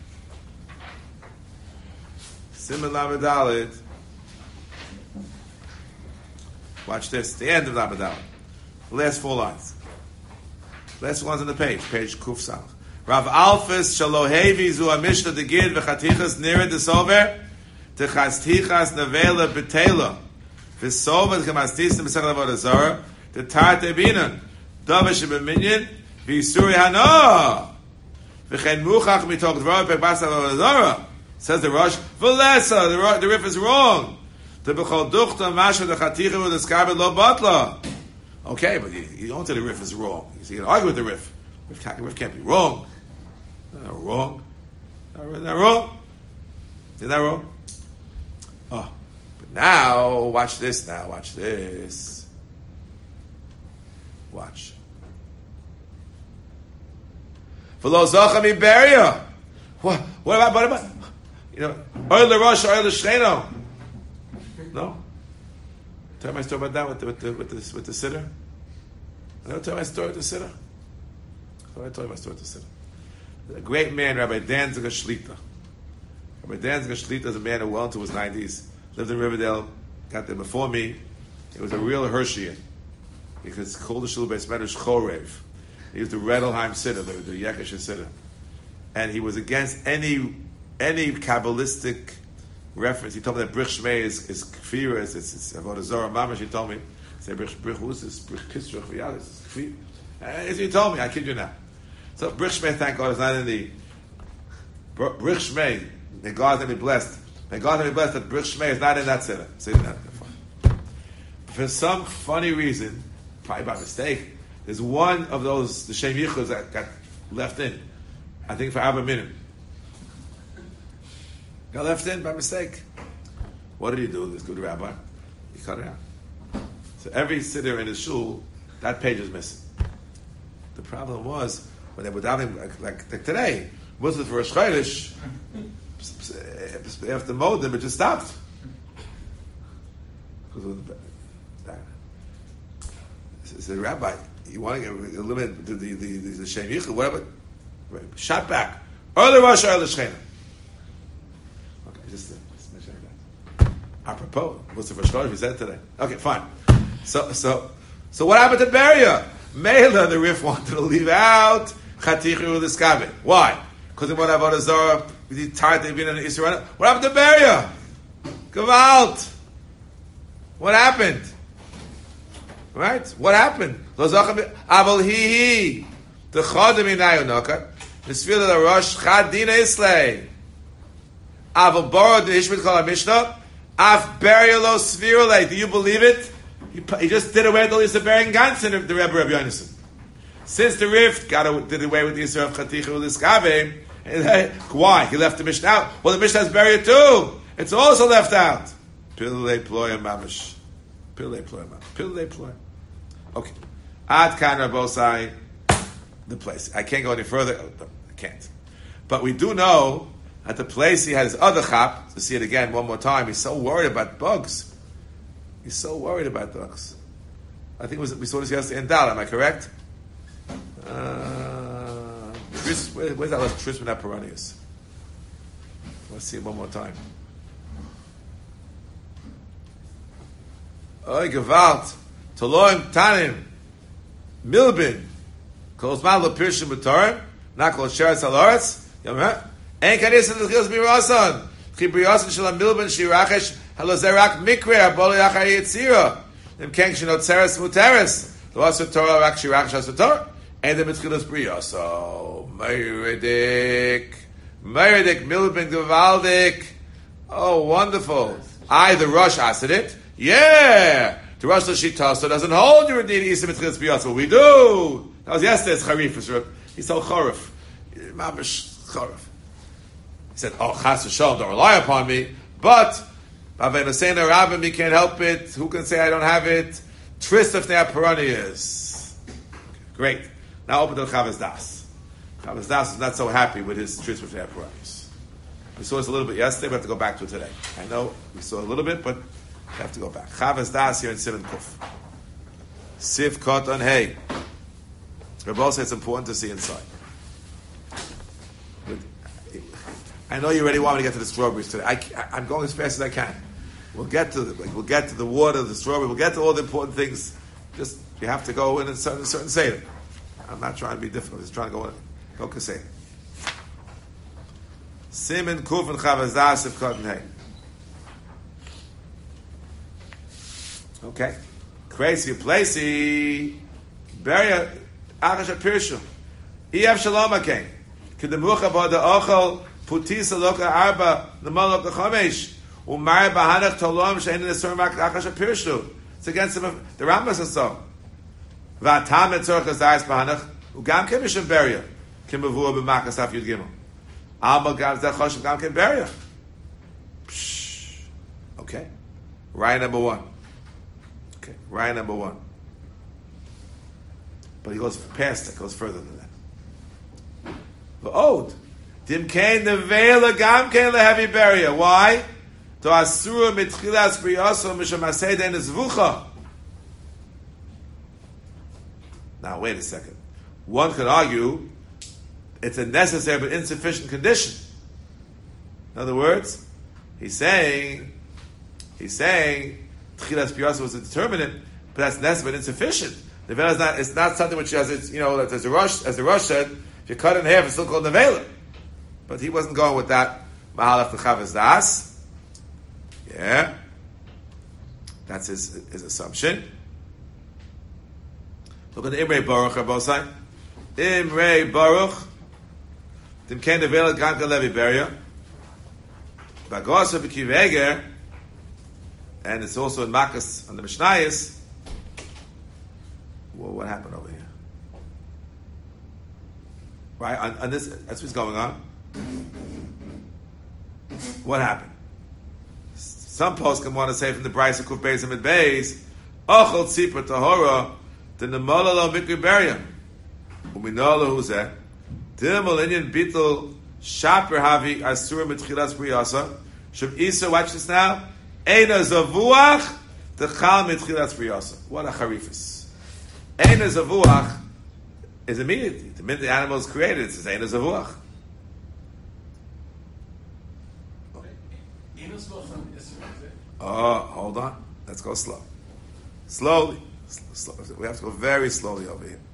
Simon Lamedalit. Watch this. The end of Lamedalit. The last 4 lines. Last 4 lines on the page. Page Kuf Salach. Rav Alfis Shalohevi Zu Mishnah de Gid V'chatichas Nira de Sover T'chastichas Nevela B'Tela V'Sover T'chamastis T'Mesech Avodah Zarah T'Tarte Binan Davish B'Minyan V'Yisuri Hana V'chen Muchach Mitok Dvar Pekbas Avodah Zarah. Says the Rosh V'Lesa, the Rif is wrong. T'Bechol Duchta Masha T'Chaticha V'Deskabed Lo Batla. Okay, but you don't say the Rif is wrong. You can argue with the Rif. Rif can't be wrong. Not wrong. Not wrong. Isn't that wrong? Oh, but now watch this. Now watch this. Watch. V'lo zocha mi beria. What about? You know, oil the Rosh, oil the Shreino. No. Tell my story about that with the sitter. I never tell my story with the sitter. I told you my story to sit. A great man, Rabbi Danziger Shlita. Rabbi Danziger Shlita is a man who well into his 90s, lived in Riverdale, got there before me. He was a real Hershian. He could call the Shul Beis Medrash Chorev. He was the Redelheim sitter, the Yekish sitter. And he was against any any Kabbalistic reference. He told me that Brich Shmei is Kfir, it's Avodah Zorah Mamash. He told me, say Brich who's this? Brich Kisrach V'Yad, it's Kfir. As he told me, I kid you not. So Brich Shmei, thank God, is not in the Brich Shmei. May God be blessed. May God be blessed that Brich Shmei is not in that Siddur. So for some funny reason, probably by mistake, there's one of those the Shem Yichus that got left in. I think for Abba Minim. Got left in by mistake. What did he do, this good rabbi? He cut it out. So every siddur in his shul, that page is missing. The problem was, when they were davening, like today, Muslims for a Chodesh, after Modim, it just stopped. Said, Rabbi, you want to eliminate the Shem Yichud, whatever? Shot back. Early Rosh, early Shechina. Okay, just mention that. Apropos, what's the first story we said today? Okay, fine. So what happened to Beria? Mela, the Rif wanted to leave out Chatichu Liskabe. Why? Because they want to have Avodah Zarah. He's tired they've been in Israel. What happened to Beria? Gewalt. What happened? Right? What happened? Aval hi the Chodim inayu nokat. Nisfil the Rosh Chadina Islay. Aval borrowed the Ishmael Kol Mishnah. Af Beria lo Svirule. Do you believe it? He just did away with the Lisa Berin Gansen of the Rebbe Yonason. Since the Rift did away with the Yisrael of Chatichu Liskabe, why? He left the Mishnah out. Well, the Mishnah has Beria too. It's also left out. Pilei Ployim Mamish. Pilei Ployim Mamish. Pilei Ployim. Okay. Ad Kan Rabosai, the place. I can't go any further. I can't. But we do know at the place he had his other chap, to see it again one more time, he's so worried about bugs. He's so worried about bugs. I think we saw this yesterday in Dal, am I correct? Where's that last Tris Minat Peronius? Let's see it one more time. Oy, Gewalt. Toloim Tanim Milbin Kolzman Lapirshim B'Torim Nakol Sheretz Halaretz Ein Kanis and the Chil's Mirasan Chibriyasan Shalom Milbin Shirachesh Halazerak Mikre Aboli Achari Yitzira Im Ken Shinot Tzeres Muteres Loasur Torah Rak Shirachesh Asur Torah and the Mitchilas Briyaso Meiredik Milbin Gevaldik. Oh, wonderful. The Rosh asked it. Yeah. The Rosh Lashitasa doesn't hold your Dini Yisem Mitchilas Biyas. What we do. That was yesterday's Charif. He told Charif. Mamish Charif. He said, Chas v'shalom, don't rely upon me. But, Baveno saying Rabbim, he can't help it. Who can say I don't have it? Tris of Nea Peronius. Great. Now open to Chavaz Das. Chavaz Das is not so happy with his Tris of Nea Peronius. We saw this a little bit yesterday, we have to go back to it today. I know we saw a little bit, but I have to go back. Chavaz Das here in Sivan Kuf. Siv Kot on Hey. Rabbi said it's important to see inside. I know you already want me to get to the strawberries today. I'm going as fast as I can. We'll get to the water, the strawberry. We'll get to all the important things. Just you have to go in a certain seder. I'm not trying to be difficult. I'm just trying to go in. Go kaseh. Siman Kuf and Chavaz Das Siv Kot on Hey. Okay. Crazy placey. Beria Achash Pirshu. Ev Shalom Akein. Kedemucha Bada Ochel Putisa Loka Arba Namal Loka Chomesh Umar Bahanach Tolom Shein Nesur Mak Achash Pirshu. It's against the Rambam says so. Vatam Etzorch Azayis Bahanach Ugam Kemishim Beria Kimavua B'Makas Af Yud Gimel Alma Gam Zechoshem Gam Kem Beria. Okay. Raya number 1. Okay. Raya number 1. But he goes past it, goes further than that. V'od, dim kain nevela gam kain lehevi beria. Why? To asura mitchilas briyaso misham aseden ezvucha. Now wait a second. One could argue it's a necessary but insufficient condition. In other words, he's saying tchilas briyaso was a determinant, but that's necessary but insufficient. Nevela is not. It's not something which has its. As the Rosh said, if you cut it in half, it's still called nevela. But he wasn't going with that Mahalach the Chavas Das. Yeah. That's his assumption. Look at the Imrei Baruch, Rabbosai. Imrei Baruch. Dem ken de Vela Ganka Levi Beria. Bagosa B'Kiveger. And it's also in Makkos on the Mishnayos. Well, what happened over here? Right, on this, that's what's going on. What happened? Some poskim want to say from the Brisa Kuf Beis and Mid Beis, Ochel Tzipor Tahora, the Nemalalo Mikri Beria. Uminolo who's that? Dimel Inyan Bittel Shaper Havi Asur Mitchilas Briyasa. Shem Isa, watch this now. Eina Zavuach Techal Mitchilas Briyasa. What a charifus. Eina Zavuach is immediately. The minute the animal is created, it says Eina Zavuach. Oh, hold on. Let's go slow. Slowly. Slow. We have to go very slowly over here.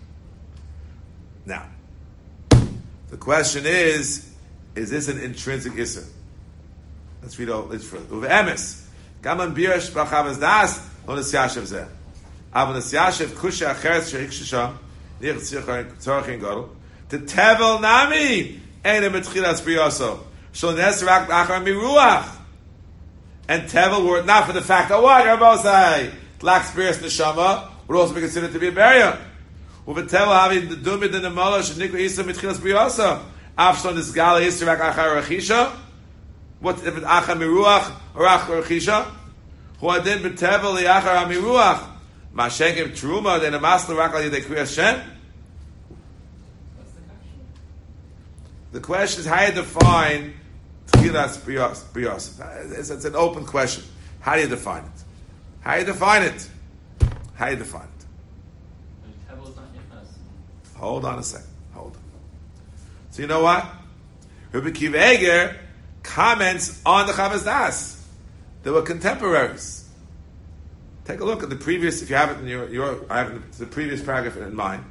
Now, the question is this an intrinsic Isser? Let's read over. Let's read. Uve emes. Gaman birash b'chavas das on the siyashiv zeh. Avon the siyashiv kusha acheres shehik shisham nich tzorchin gadol. The tevel nami ein emetchilas briyoso. Shol nesrak achar miruach. And tevel were not for the fact that what Rabbosai lacks spirit neshama would also be considered to be a barrier. Uve tevel having the dumid and the molosh nikra isa metchilas briyoso. Afshon is gala yisrak achar rechisha. What if it's achar miruach or achar rechisha? Who adin betevel the achar miruach? Mashenkim truma then a master rak al yedei kriyas shem. The question is how you define tchilas briyos. It's an open question. How do you define it? How do you define it? How do you define it? Hold on a second. Hold on. So you know what? Rabbi Kiva Eger comments on the Chavas Das. They were contemporaries. Take a look at the previous, if you have it in your I have the previous paragraph in mind.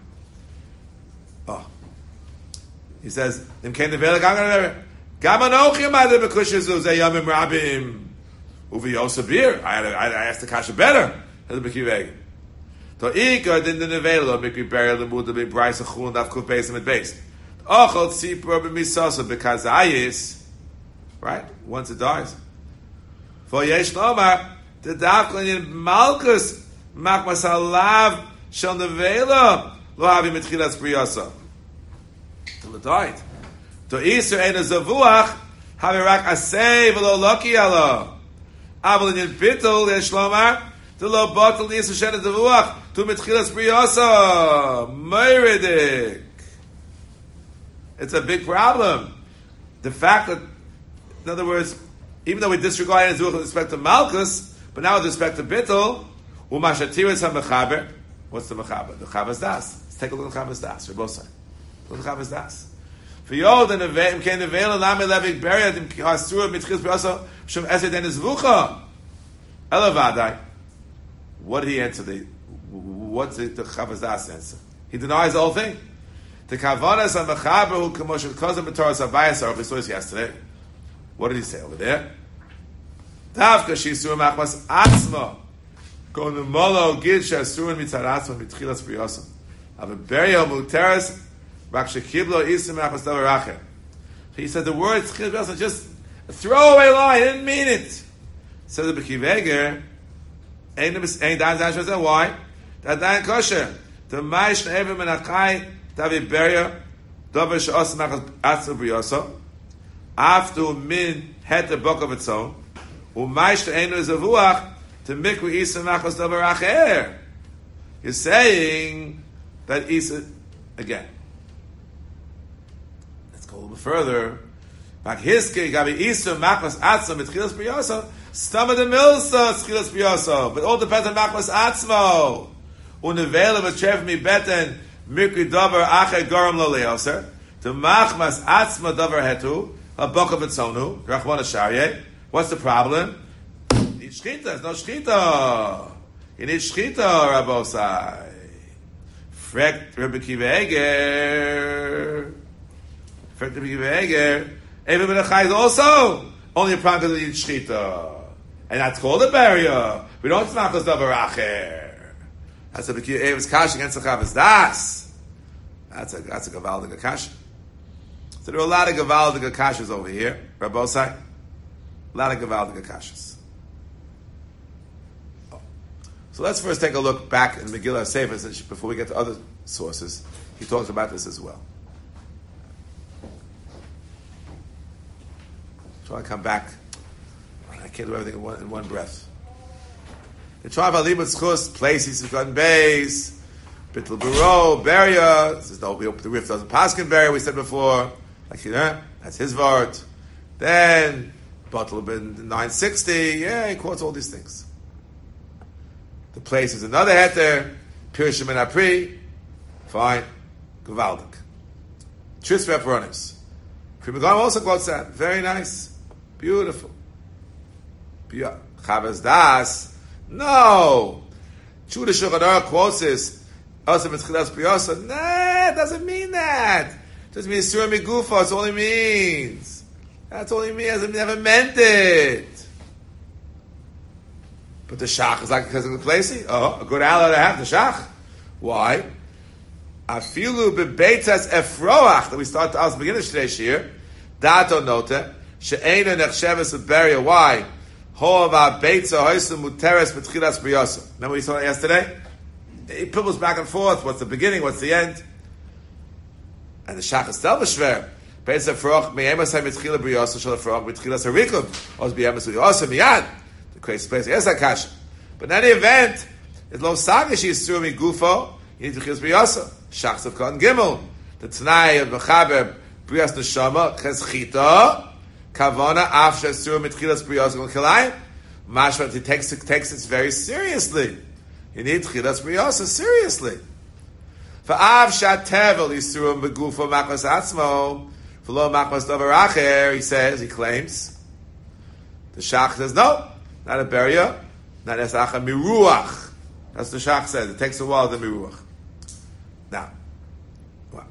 Oh. He says, Im ken nevela gangan Gamanochi amad bekushas ze yamim rabim uvi yosabir. I asked the kasha better. The Bekiveg. To ika din the nevela mikri burial the muda be bryce a chul and daf kuf beis mit beis. Ochol tzipur b'misasa because ayis. Right? Once it dies. For yesh lomar the dafklin in malchus machmas halav shel nevela lo havi mitchilas briyasa. Till it died. To Isur ein zavuach havirak asay v'lo loki ala. Aval in bittul yesh lomar to lo batel Isur shen zavuach to mitchilas briyasa meiridik. It's a big problem. The fact that, in other words, even though we disregard ein zavuach with respect to malchus, but now with respect to bittul, umashatiris ha-mechaber. What's the mechaber? The Chavas Das. Let's take a look at the Chavas Das. We're both saying. Look at the Chavas Das. For Yod and Avim came the veil and Lame Levik buried in Hasura Mitchis Brasa Shem Esed and his Vucha. Elavadai. What did he answer? What's the Chavas Das answer? He denies the whole thing. The Kavanas and Mechaber who Kamosh Kozam B'Torah Sabayas are we saw this yesterday. What did he say over there? Tavka Shisur Machmas Atzma. Go to Molo Gid Shasur Mitzaratzma Mitchilas Briyasa. Have a burial Muteras. He said the word is just a throwaway line. He didn't mean it. So the Bekiveger ain't dan why? That dan kosher. The maish ne'evim menakai tavi beria davar she'os machas atzu briyasa after min het the book of its own u'maish ne'enu zavuach to mikri isa machas davar acher. You're saying that isa again. A little bit further, back hiske gabi isa machmas atzma mitchilas briyasa stomach the milsa tchilas briyasa, but all depends on machmas atzmo. Unevela v'chef mi beten mikri davar acher garam lo leoser to machmas atzma davar hetu a book of its own. Rachman Asharye. What's the problem? You need shchita. There's no shchita. You need shchita, Rabbosai. Frek Rabbi Kiva Eger. Even Ben Achai is also only a problem because of the Shchita. And that's called a barrier. We don't smack us davar acher. That's a B'kir Eiv's Kash against the Chavas Das. That's a Gavaldic Kash. So there are a lot of Gavaldic Kashas over here. Rabbosai. A lot of Gavaldic Kashas. So let's first take a look back in Megillah Sefer before we get to other sources. He talks about this as well. Try to come back. I can't do everything in one breath. The tribe of Libet Schus, places he's gotten base, Bittul Baro, Beria. This is the Rif doesn't paskin Beria, we said before. Like, that's his vart. Then, Batul bin 960, he quotes all these things. The place is another heter, Pirshim and Apri, fine, Gavaldik. Tris Reperonis. Primagam also quotes that, very nice, beautiful. Chavas Das, no. Judah Shulchan Aruch quotes this, also Mitchilas B'Yosa, nah, it doesn't mean that. It just means Surah Migufa, that's all it means. That's all it means, it never meant it. But the Shach is like because of the placey. Oh, a good ally to have the Shach. Why? Afilu bebeitas efroach that we start to ask the beginning of today's year. Dato nota she'ena nechsheves beria. Why? Hoava beitza hoysem muteres betchilas briyasa. Remember we saw that yesterday? He pibbles back and forth. What's the beginning? What's the end? And the Shach is still b'shver. Beitza efroach me'emas ha'mitchila briyasa shal efroach betchilas harikum. Os b'yemas briyasa miyad. Crazy place. Yes, Akash. But in any event, it's lo sagish yisur gufo. You need to chizbi yasa. Shachs of Cotton Gimel. The Tanai of Mechaber Brias Neshama Ches Chita Kavana Afsha Sur Mitchilas Brias Gon Kilayim. Mashma he takes it very seriously. You need Chilas Briasa seriously. For Avsha Tevel Yisur Megufo Makos Atzmo for Lo Makos Davar Acher. He claims. The Shach says no. Not a barrier, not a miruach. That's the Shach says. It takes a while to miruach. Now, what?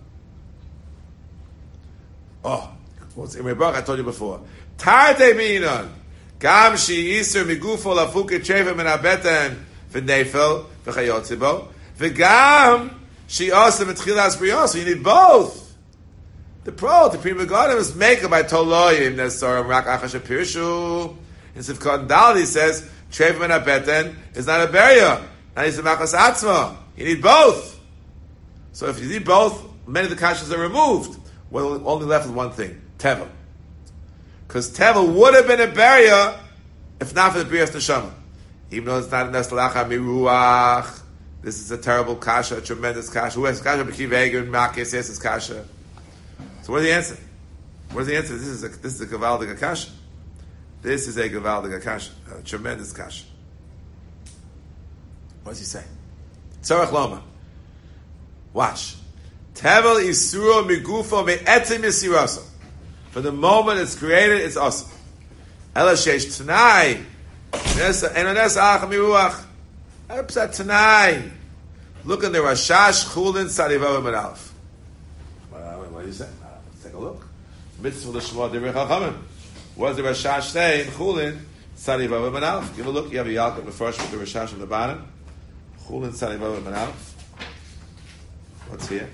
What's in my book? I told you before. Tarte minon, gam shi yisur migufo lafuke cheva min abeten v'nefel v'chayotzibo v'gam shi also v'tchilas briyos. You need both. The prima godim is maker by toloyim nesarim rak achash pirshu. In Sivkot Dal, he says, Trev min habeten is not a barrier. Not a makos atzma. You need both. So if you need both, many of the kashas are removed. We're only left with one thing, Tevel. Because Tevel would have been a barrier if not for the Brias Neshama. Even though it's not a Neslacha Miruach, this is a terrible kasha, a tremendous kasha. Who has kasha? B'kiv Eger, Makis, yes, it's kasha. So where's the answer? Where's the answer? This is a Gavaldic kasha. This is a Gavaldic kasha, a tremendous kasha. What does he say? Tzarech Loma. Watch. Tevel isuro migufo me'etzim yisiraso. For the moment it's created, it's awesome. Ela sheish t'nai. Enones ach miruach. Epsat t'nai. Look in the Rashash Chulin Sarivav Menalef. What do you say? Let's take a look. Mitzvah l'shmo divrei chachamim. What does the Rashash say in Chulin Sarivav Menalef? Give a look. You have a Yalkut Mefresh with the Rashash on the bottom. Chulin Sarivav Menalef. What's here?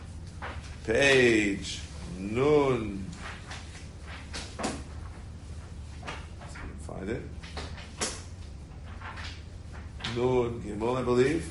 Page Nun. Find it. Nun Gimel, I believe.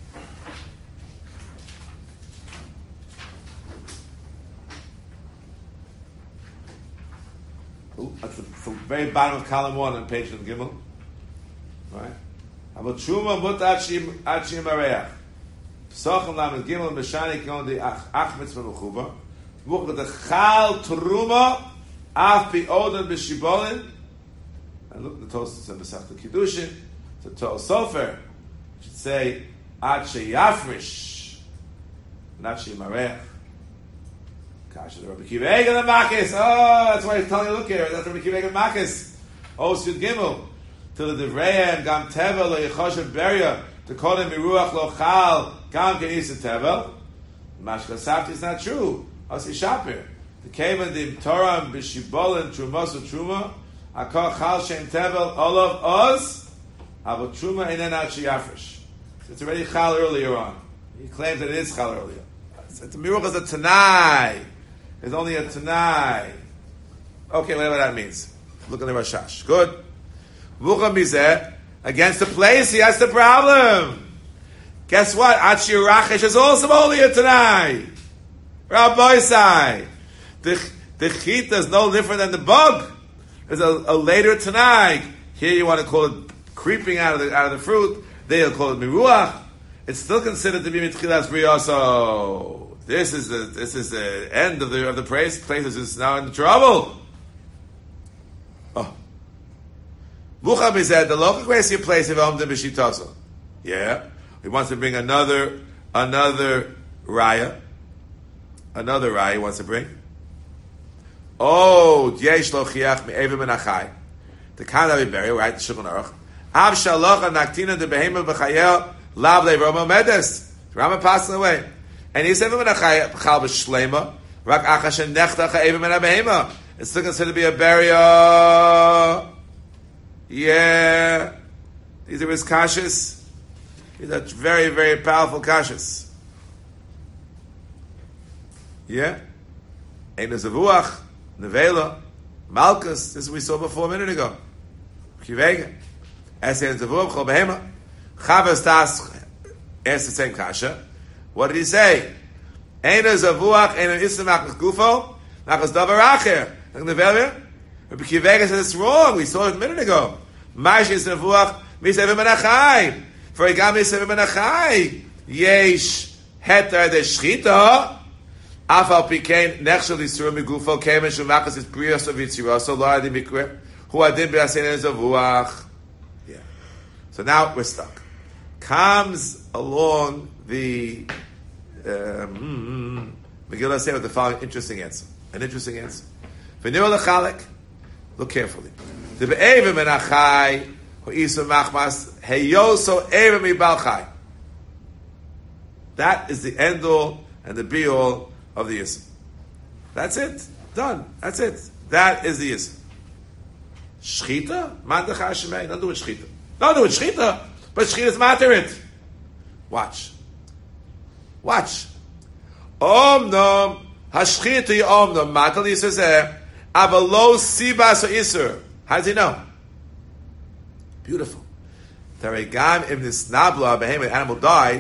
That's the very bottom of column 1 on page Nun Gimel. Right? About Shuma Mut Achim Areach. Psachim Lamed Gimel Meshani Kon Di Ach Mitzvah Mechuba. Much with the Chal Truma Af Pi Odin B'Shibolin. And look at the Tosfos in Masechta Kiddushin. The Tol Sofer should say Ad Sheyafrish, not Sheyimarech. Kasha the Rabbi Kiva Eger the Makis. Oh, that's why he's telling you. Look here. That's Rabbi Kiva Eger Makis. Oh, Sud Gimel to the Devreya and Gam Tevel lo Yechoshev Beria to call him Miruach lo Chal Gam Kenisa Tevel. Mashka Safti is not true. Asi Shapir. The Kavan the Torah b'shibolin trumas u'truma akar chal shem tevel olav oz avot truma enen ad sheyafresh. It's already chal earlier on. He claims that it is chal earlier. It's a miracle. It's a tanai. It's only a tanai. Okay, whatever that means. Look at the Rashash. Good. Mucha mizeh, against the place, he has the problem. Guess what? Achi Rachesh is also only a tanai. Rabbi Sai. The chita is no different than the bug. There's a later tanai. Here you want to call it creeping out of the fruit. They'll call it miruach. It's still considered to be mitchilas bria. So this is the end of the place. Places is now in trouble. Oh, Bucham is at the local place of Omdim b'shitaso. Yeah, he wants to bring another raya. Another raya he wants to bring. Oh, yesh lo chiach me'evim and achai. The Kanavi Berry, right? The Shulchan Aruch. Av shaloch anaktina de behema b'chayel lav le'roma medes. Rama passed away, and he said evim and achai chal b'shlema rak achash and nechta evim and behema. It's still considered to be a barrier. Yeah, these are his kashas. These are very, very powerful kashas. Yeah, Ein Zavuach, Nevela, Malchus. This is what we saw before a minute ago. Kivega, Ein Zavuach, Chol Behema, Chavas Tas. Asked the same kasha. What did he say? Ein Zavuach, Ein Islam Machas Gufo, Machas Davar Acher. Nevela. Rabbi Kivega said it's wrong. We saw it a minute ago. Mash is Zavuach, Misevim Menachai. For Igam Misevim Menachai. Yesh Heter de Shchita. Afal Pikein Nechshel Yisur Migufo Kemen Shumachas is Brios of Yitzirah. So Lord the Mikre who Adin Be'asein Zavuach. Yeah. So now we're stuck. Comes along the Megillah say with the following interesting answer. An interesting answer. V'nir lechalek. Look carefully. The be'evim en achai hu isu machmas heyoso evim ibal chai. That is the end all and the be all of the Yisr. That's it. Done. That's it. That is the Yisr. Shchita? Man decha shemei. Don't do it shchita. Don't do it shchita. But shchita is matter it. Watch. Watch. Om nom hashchita om nom matal Yisr zeh avalo sibas o Yisr. How does he know? Beautiful. Taregam im nisnabla behemoth animal died.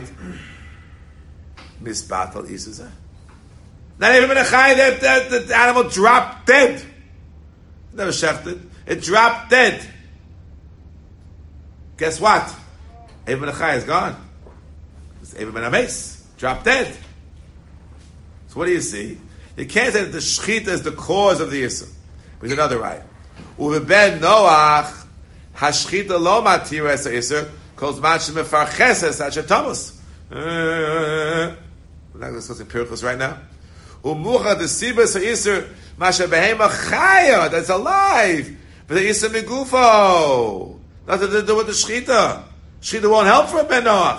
Misbatal Yisr zeh. Not even in a chai, the animal dropped dead. Never shechted. It dropped dead. Guess what? Even a chai is gone. It's even a mace. Dropped dead. So what do you see? You can't say that the shechita is the cause of the Yisr. With another right. Uve ben Noach, hashchita lo matira es Yisr, calls match mefarcheses at shetamus. We're not going to discuss empiricals right now. Umucha the sibas Yisr masha behema chaya, that's alive. But the Yisr migufo, nothing to do with the shechita. Shechita won't help for a ben Noach.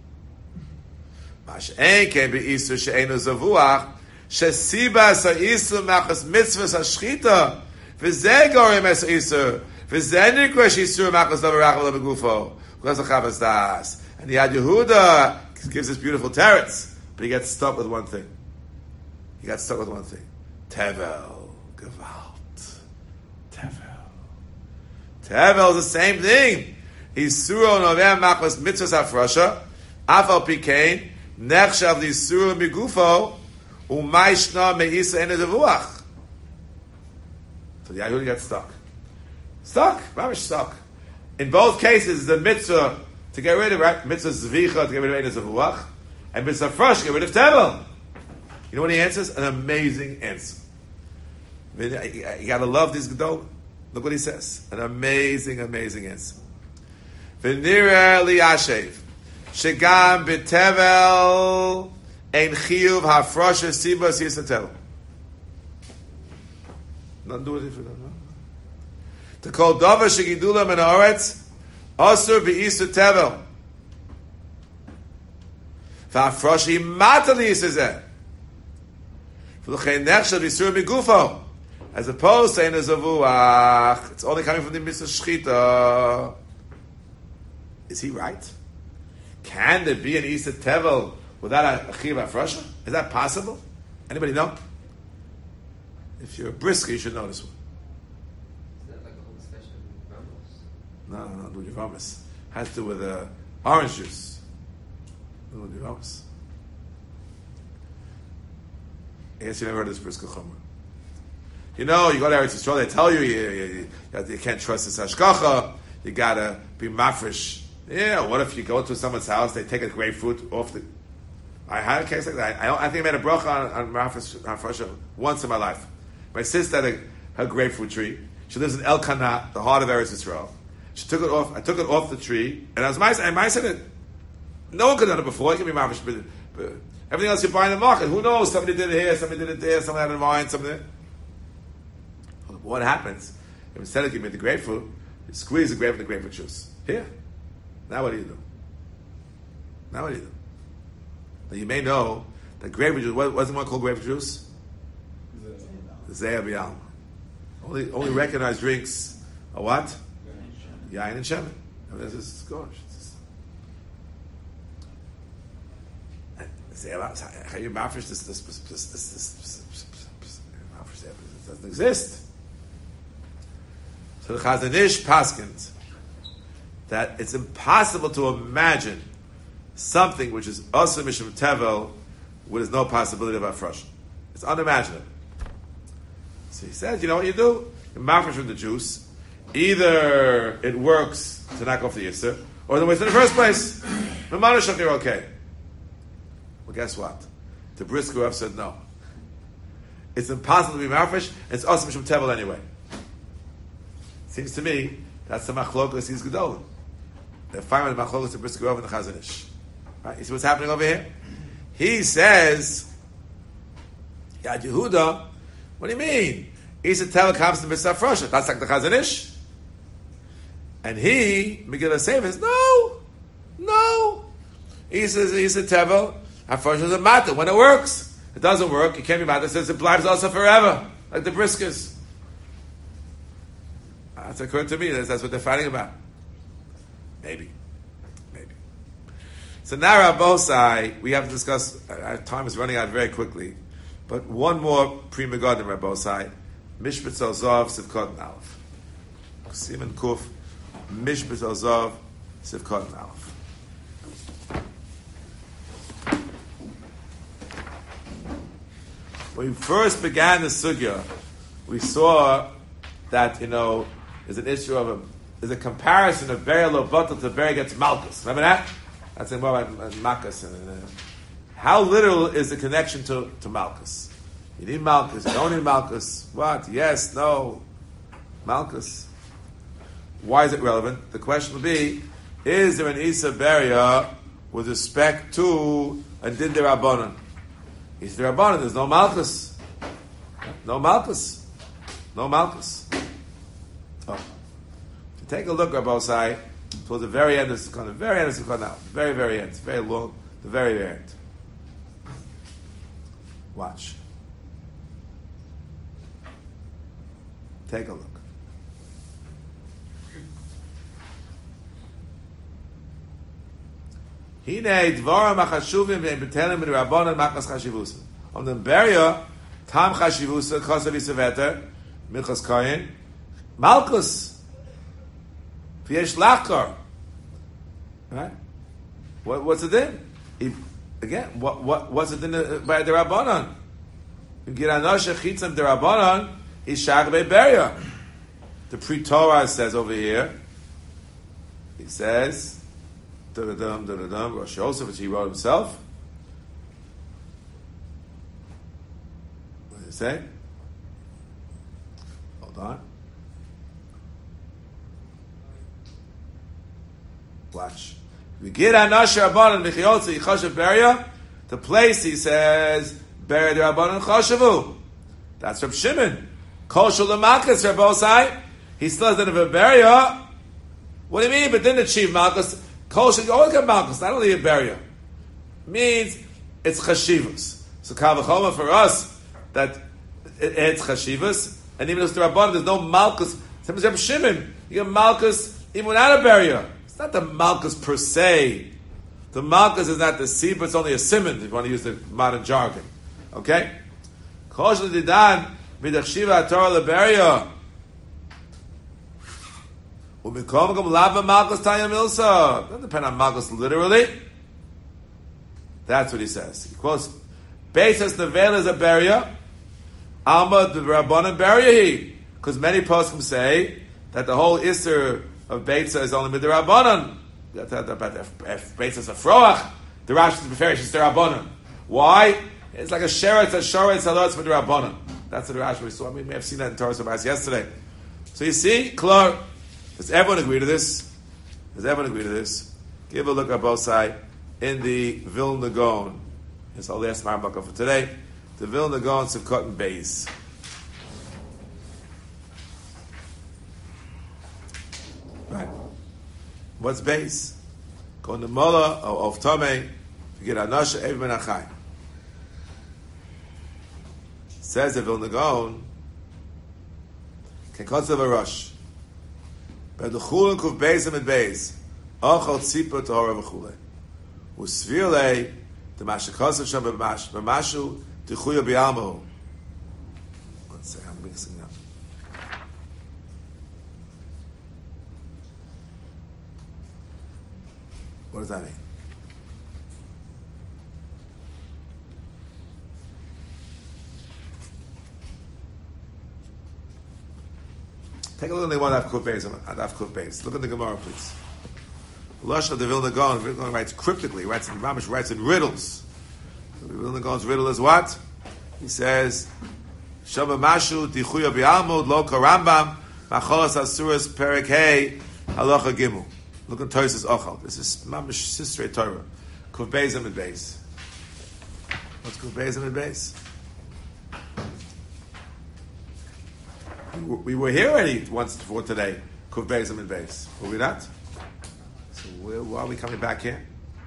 Masha ein can be Yisr she'enu zavuach shesibas Yisr machas mitzvahs hashchita v'zeh gorim es Yisr v'zeh nikresh Yisr machas davarach v'la begufo because of Chavas Das. And the Yad Yehuda gives this beautiful teretz, but he gets stuck with one thing. He got stuck with one thing. Tevel. Gewalt. Tevel. Tevel is the same thing. Isuro novem machmas mitzvahs hafrasha. Afal pikein. Nechshav l'isuro migufo. Umayshna me'isa ene devuach. So the Yahudi got stuck. Stuck. Mamish stuck. In both cases, the mitzvah to get rid of, right? Mitzvah zvicha to get rid of ene devuach. And mitzvah fresh to get rid of tevel. You know what he answers? An amazing answer. You gotta love this Gedol. Look what he says. An amazing, amazing answer. V'nira liyashev. Shegam b'tevel ein chiyuv hafrosha sibas yisatel. Not do it if you don't know. To call davar shegidula min haaretz asur b'isa tevel. V'hafrosha matali yisazeh. As opposed to in a zavuach, it's only coming from the mitzvah shchita. Is he right? Can there be an Isa Tevel without a Chiv Afrosha? Is that possible? Anybody know? If you're a brisker, you should know this one. Is that like a whole discussion of Ramos? No, do your Ramos. Has to do with orange juice. Do your Ramos. I guess you never heard of this brisker chomer. You know, you go to Eretz Yisrael, they tell you can't trust this hashgacha, you gotta be mafresh. Yeah, what if you go to someone's house, they take a grapefruit off the... I had a case like that. I think I made a bracha on mafresh once in my life. My sister had her grapefruit tree. She lives in El Kana, the heart of Eretz Yisrael. She took it off, I took it off the tree, and I said it. No one could have done it before, it can be mafresh, but everything else you buy in the market, who knows? Somebody did it here, somebody did it there, somebody had it in mind, something. What happens if instead of giving me the grapefruit, you squeeze the grapefruit juice? Here. Now what do you do? Now you may know that grapefruit juice, what wasn't one called grapefruit juice? Zeya B'Yalma. Only recognized drinks are what? Yain and Shemen. This is gosh. How you mafresh this doesn't exist. So the Chazon Ish paskins that it's impossible to imagine something which is also mishum tevel, where there's no possibility of afresh. It's unimaginable. So he says, you know what you do? You mafresh from the juice. Either it works to knock off the yisr, or the waste in the first place. Mamanashach, you're okay. Well, guess what? The brisker Rav said no. It's impossible to be mafresh, and it's also mishum tevel anyway. Seems to me that's the machlokas is gedolim. They're firing the machlokas of brisker Rav and the Chazon Ish. Right? You see what's happening over here? He says, Yad Yehuda, what do you mean? Isa Tevel comes to B'Saf Rosha. That's like the Chazon Ish. And he, Megillah says, no. He says, Isa Tevel, Afrosha is a matter when it works. It doesn't work, it can't be matter. It says it lives also forever, like the briskers. That's occurred to me, that's what they're fighting about. Maybe. So now Rabbosai, we have to discuss, our time is running out very quickly, but one more Pri Megadim Rabbosai, Mishpat Zav Sivkot Aleph. Siman Kuf, Mishpat Zav Sivkot Aleph. When we first began the sugya, we saw that, there's an issue there's a comparison of Beri lo batal to Beri gets Malkus. Remember that? That's in more about Malkus. How literal is the connection to Malkus? You need Malkus, you don't need Malkus. What? Yes, no. Malkus. Why is it relevant? The question will be, is there an Isa Beria with respect to a Din Derabanan? Isa Derabanan, there's no Malkus. No Malkus. Oh. To take a look, Rabbosai, towards the very end of Sukkot, now, very, very end, it's very long, the very, very end. Watch. Take a look. Hine dvarim achashuvim ve'betelim b'Rabbanan makas chashivusa. On the Beria, tam chashivusa kosav yisaveter milchas koyin malchus v'yesh lachkar. Right? What's it then? What's it then by the Rabbanan? Giranasha chitzam the Rabbanan is shag be'Beria. The Pri Torah says over here. He says. Rosh Yosef, which he wrote himself. What does it say? Hold on. Watch. The place he says, Beria the Rabbanan Choshevu. That's from Shimon. Kol Shulamakas Rabbosai. He still has the Beria. What do you mean? But didn't achieve Malchus. Kol should always get Malchus, not only a Beria. Means it's Chashivus. So Kavachoma for us, that it's chashivas, and even if it's the Rabbanan, there's no malchus. Same as Reb Shimon, you get malchus even without a barrier. It's not the malchus per se. The malchus is not the seed, but it's only a simon, if you want to use the modern jargon. Okay? Kosh l'didan midach shiva Torah leberia. U'mikom gam lava malchus tayam ilsa. Doesn't depend on malchus literally. That's what he says. He quotes, Beisas nevela is a barrier. Alma the Rabbanan barrier. Because many poskim say that the whole Isser of Beitza is only with the Rabbanan. If Beitza is a froach, the Rashi is beferish is the Rabbanan. Why? It's like a sheretz, halotz with the Rabbanan. That's what the Rashi we saw. We may have seen that in Torah Sabbath yesterday. So you see, Klar, does everyone agree to this? Does everyone agree to this? Give a look at both sides in the Vilna Gaon. It's our last Marbaka for today. The Vilna Gaon Sukkot and Beis. Right. What's Beis? Go in the Mola of Tomei. You get Anasha Ev Ben Achai. Says the Vilna Gaon. Kekotzav Arosh. Beduchul Kuv Beis and Beis. Ochal Tzipa Torah V'chulei. Usvirlei the Mashakasav Sham B'mashu Tichuya B'yalmahu. Let's say I'm mixing up. What does that mean? Take a look at the one I've Kuf Beis. Look at the Gemara, please. Lush of the Vilna Gaon writes cryptically, Ramish writes in riddles. The Vilna Gaon's riddle is what? He says, Shama Mashu Tichuya B'Almud Lo Karambam Macholas Asuras Perek Hey Halacha Gimel. Look at Tosis Ochal. This is Mamish Sistrei Torah. Kuv Beis and Beis. What's Kuv Beis and Beis? We were here already once before today. Kuv Beis and Beis. Were we not? So why are we coming back here?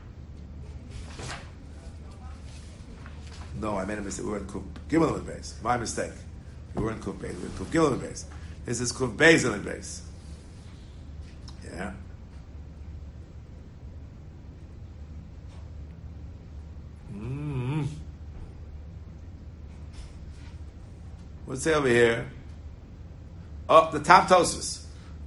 No, I made a mistake. We were in Kuv Gimel and Beis. My mistake. We were in Kuv Beis. We were in Kuv Gimel and Beis. This is Kuv Beis and Beis. Yeah. What's it say over here? Oh, the top Tosfos.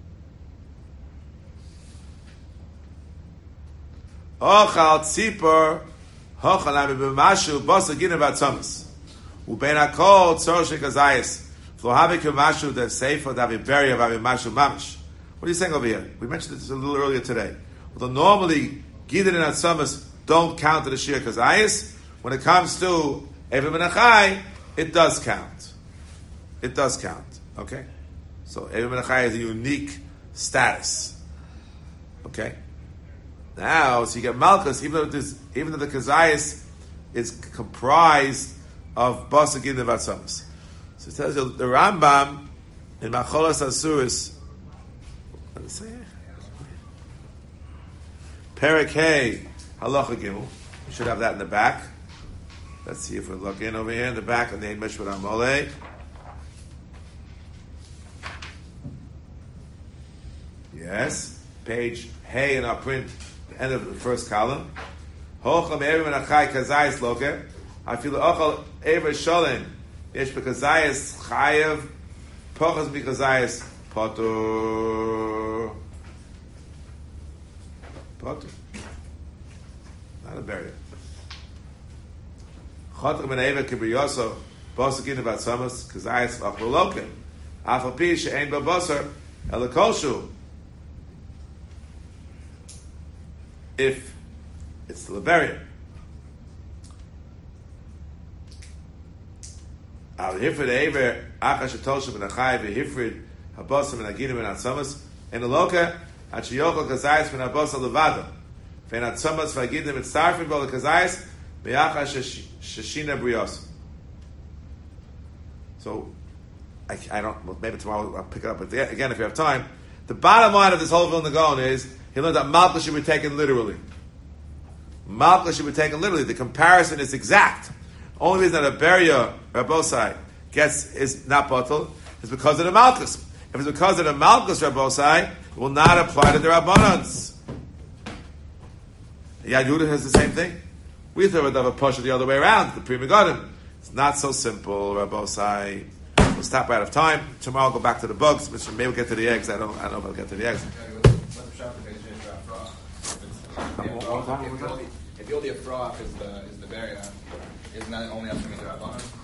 Ochal tzipor hochalami b'mashu basa gina b'atzamas u'bein hakol tzor shekazayis v'lo havi k'mashu the sefer davi beria vavi mashu mamish. What are you saying over here? We mentioned this a little earlier today. Although normally gidin and atzamas don't count to the shir kazayis, when it comes to Evim and Achai, it does count. It does count. Okay? So Evim and Achai is a unique status. Okay? Now, so you get Malchus, even though the Kazayas is comprised of Basagin and Vatsamas. So it tells you the Rambam in Macholas Asuris, what does it say? Perek Hey Halacha Gimel. We should have that in the back. Let's see if we look in over here in the back of the Mishpat Amolei. Yes, page Hey in our print, the end of the first column. Hocham Erim and Achai Kazayis Loke. I feel Ochal Ever Sholem. Yesh Bekazayis Chayev. Pochas Bekazayis Potur. Potur. Not a barrier. Chotem and Eva Kibriyoso. Bosakin about Samas. Kazayis Acholoke. Afapi She'ein Babosar. Elakoshu. If it's still a barrier. Al hifrid ever achash atoshem and achai v'hifrid habosim and agidim and atzamas and aloka at sheyokal kazayis from habosah levada v'en atzamas v'agidim et starfim bol kazayis v'achash shashina brios. So I don't. Well, maybe tomorrow I'll pick it up. But again, if you have time, the bottom line of this whole Vilna Gaon is he learned that Malchus should be taken literally. Malchus should be taken literally. The comparison is exact. Only reason that a beria, Rabbosai, is not bottle is because of the Malchus. If it's because of the Malchus, Rabbosai, it will not apply to the Rabbanans. Yad Yehuda has the same thing. We throw it a push the other way around, the Pri Megadim. It's not so simple, Rabbosai. We'll stop out of time. Tomorrow I'll go back to the bugs. Maybe we'll get to the eggs. I don't know if I'll get to the eggs. If the only afrah is the barrier, isn't that only up to me the Rabbanan?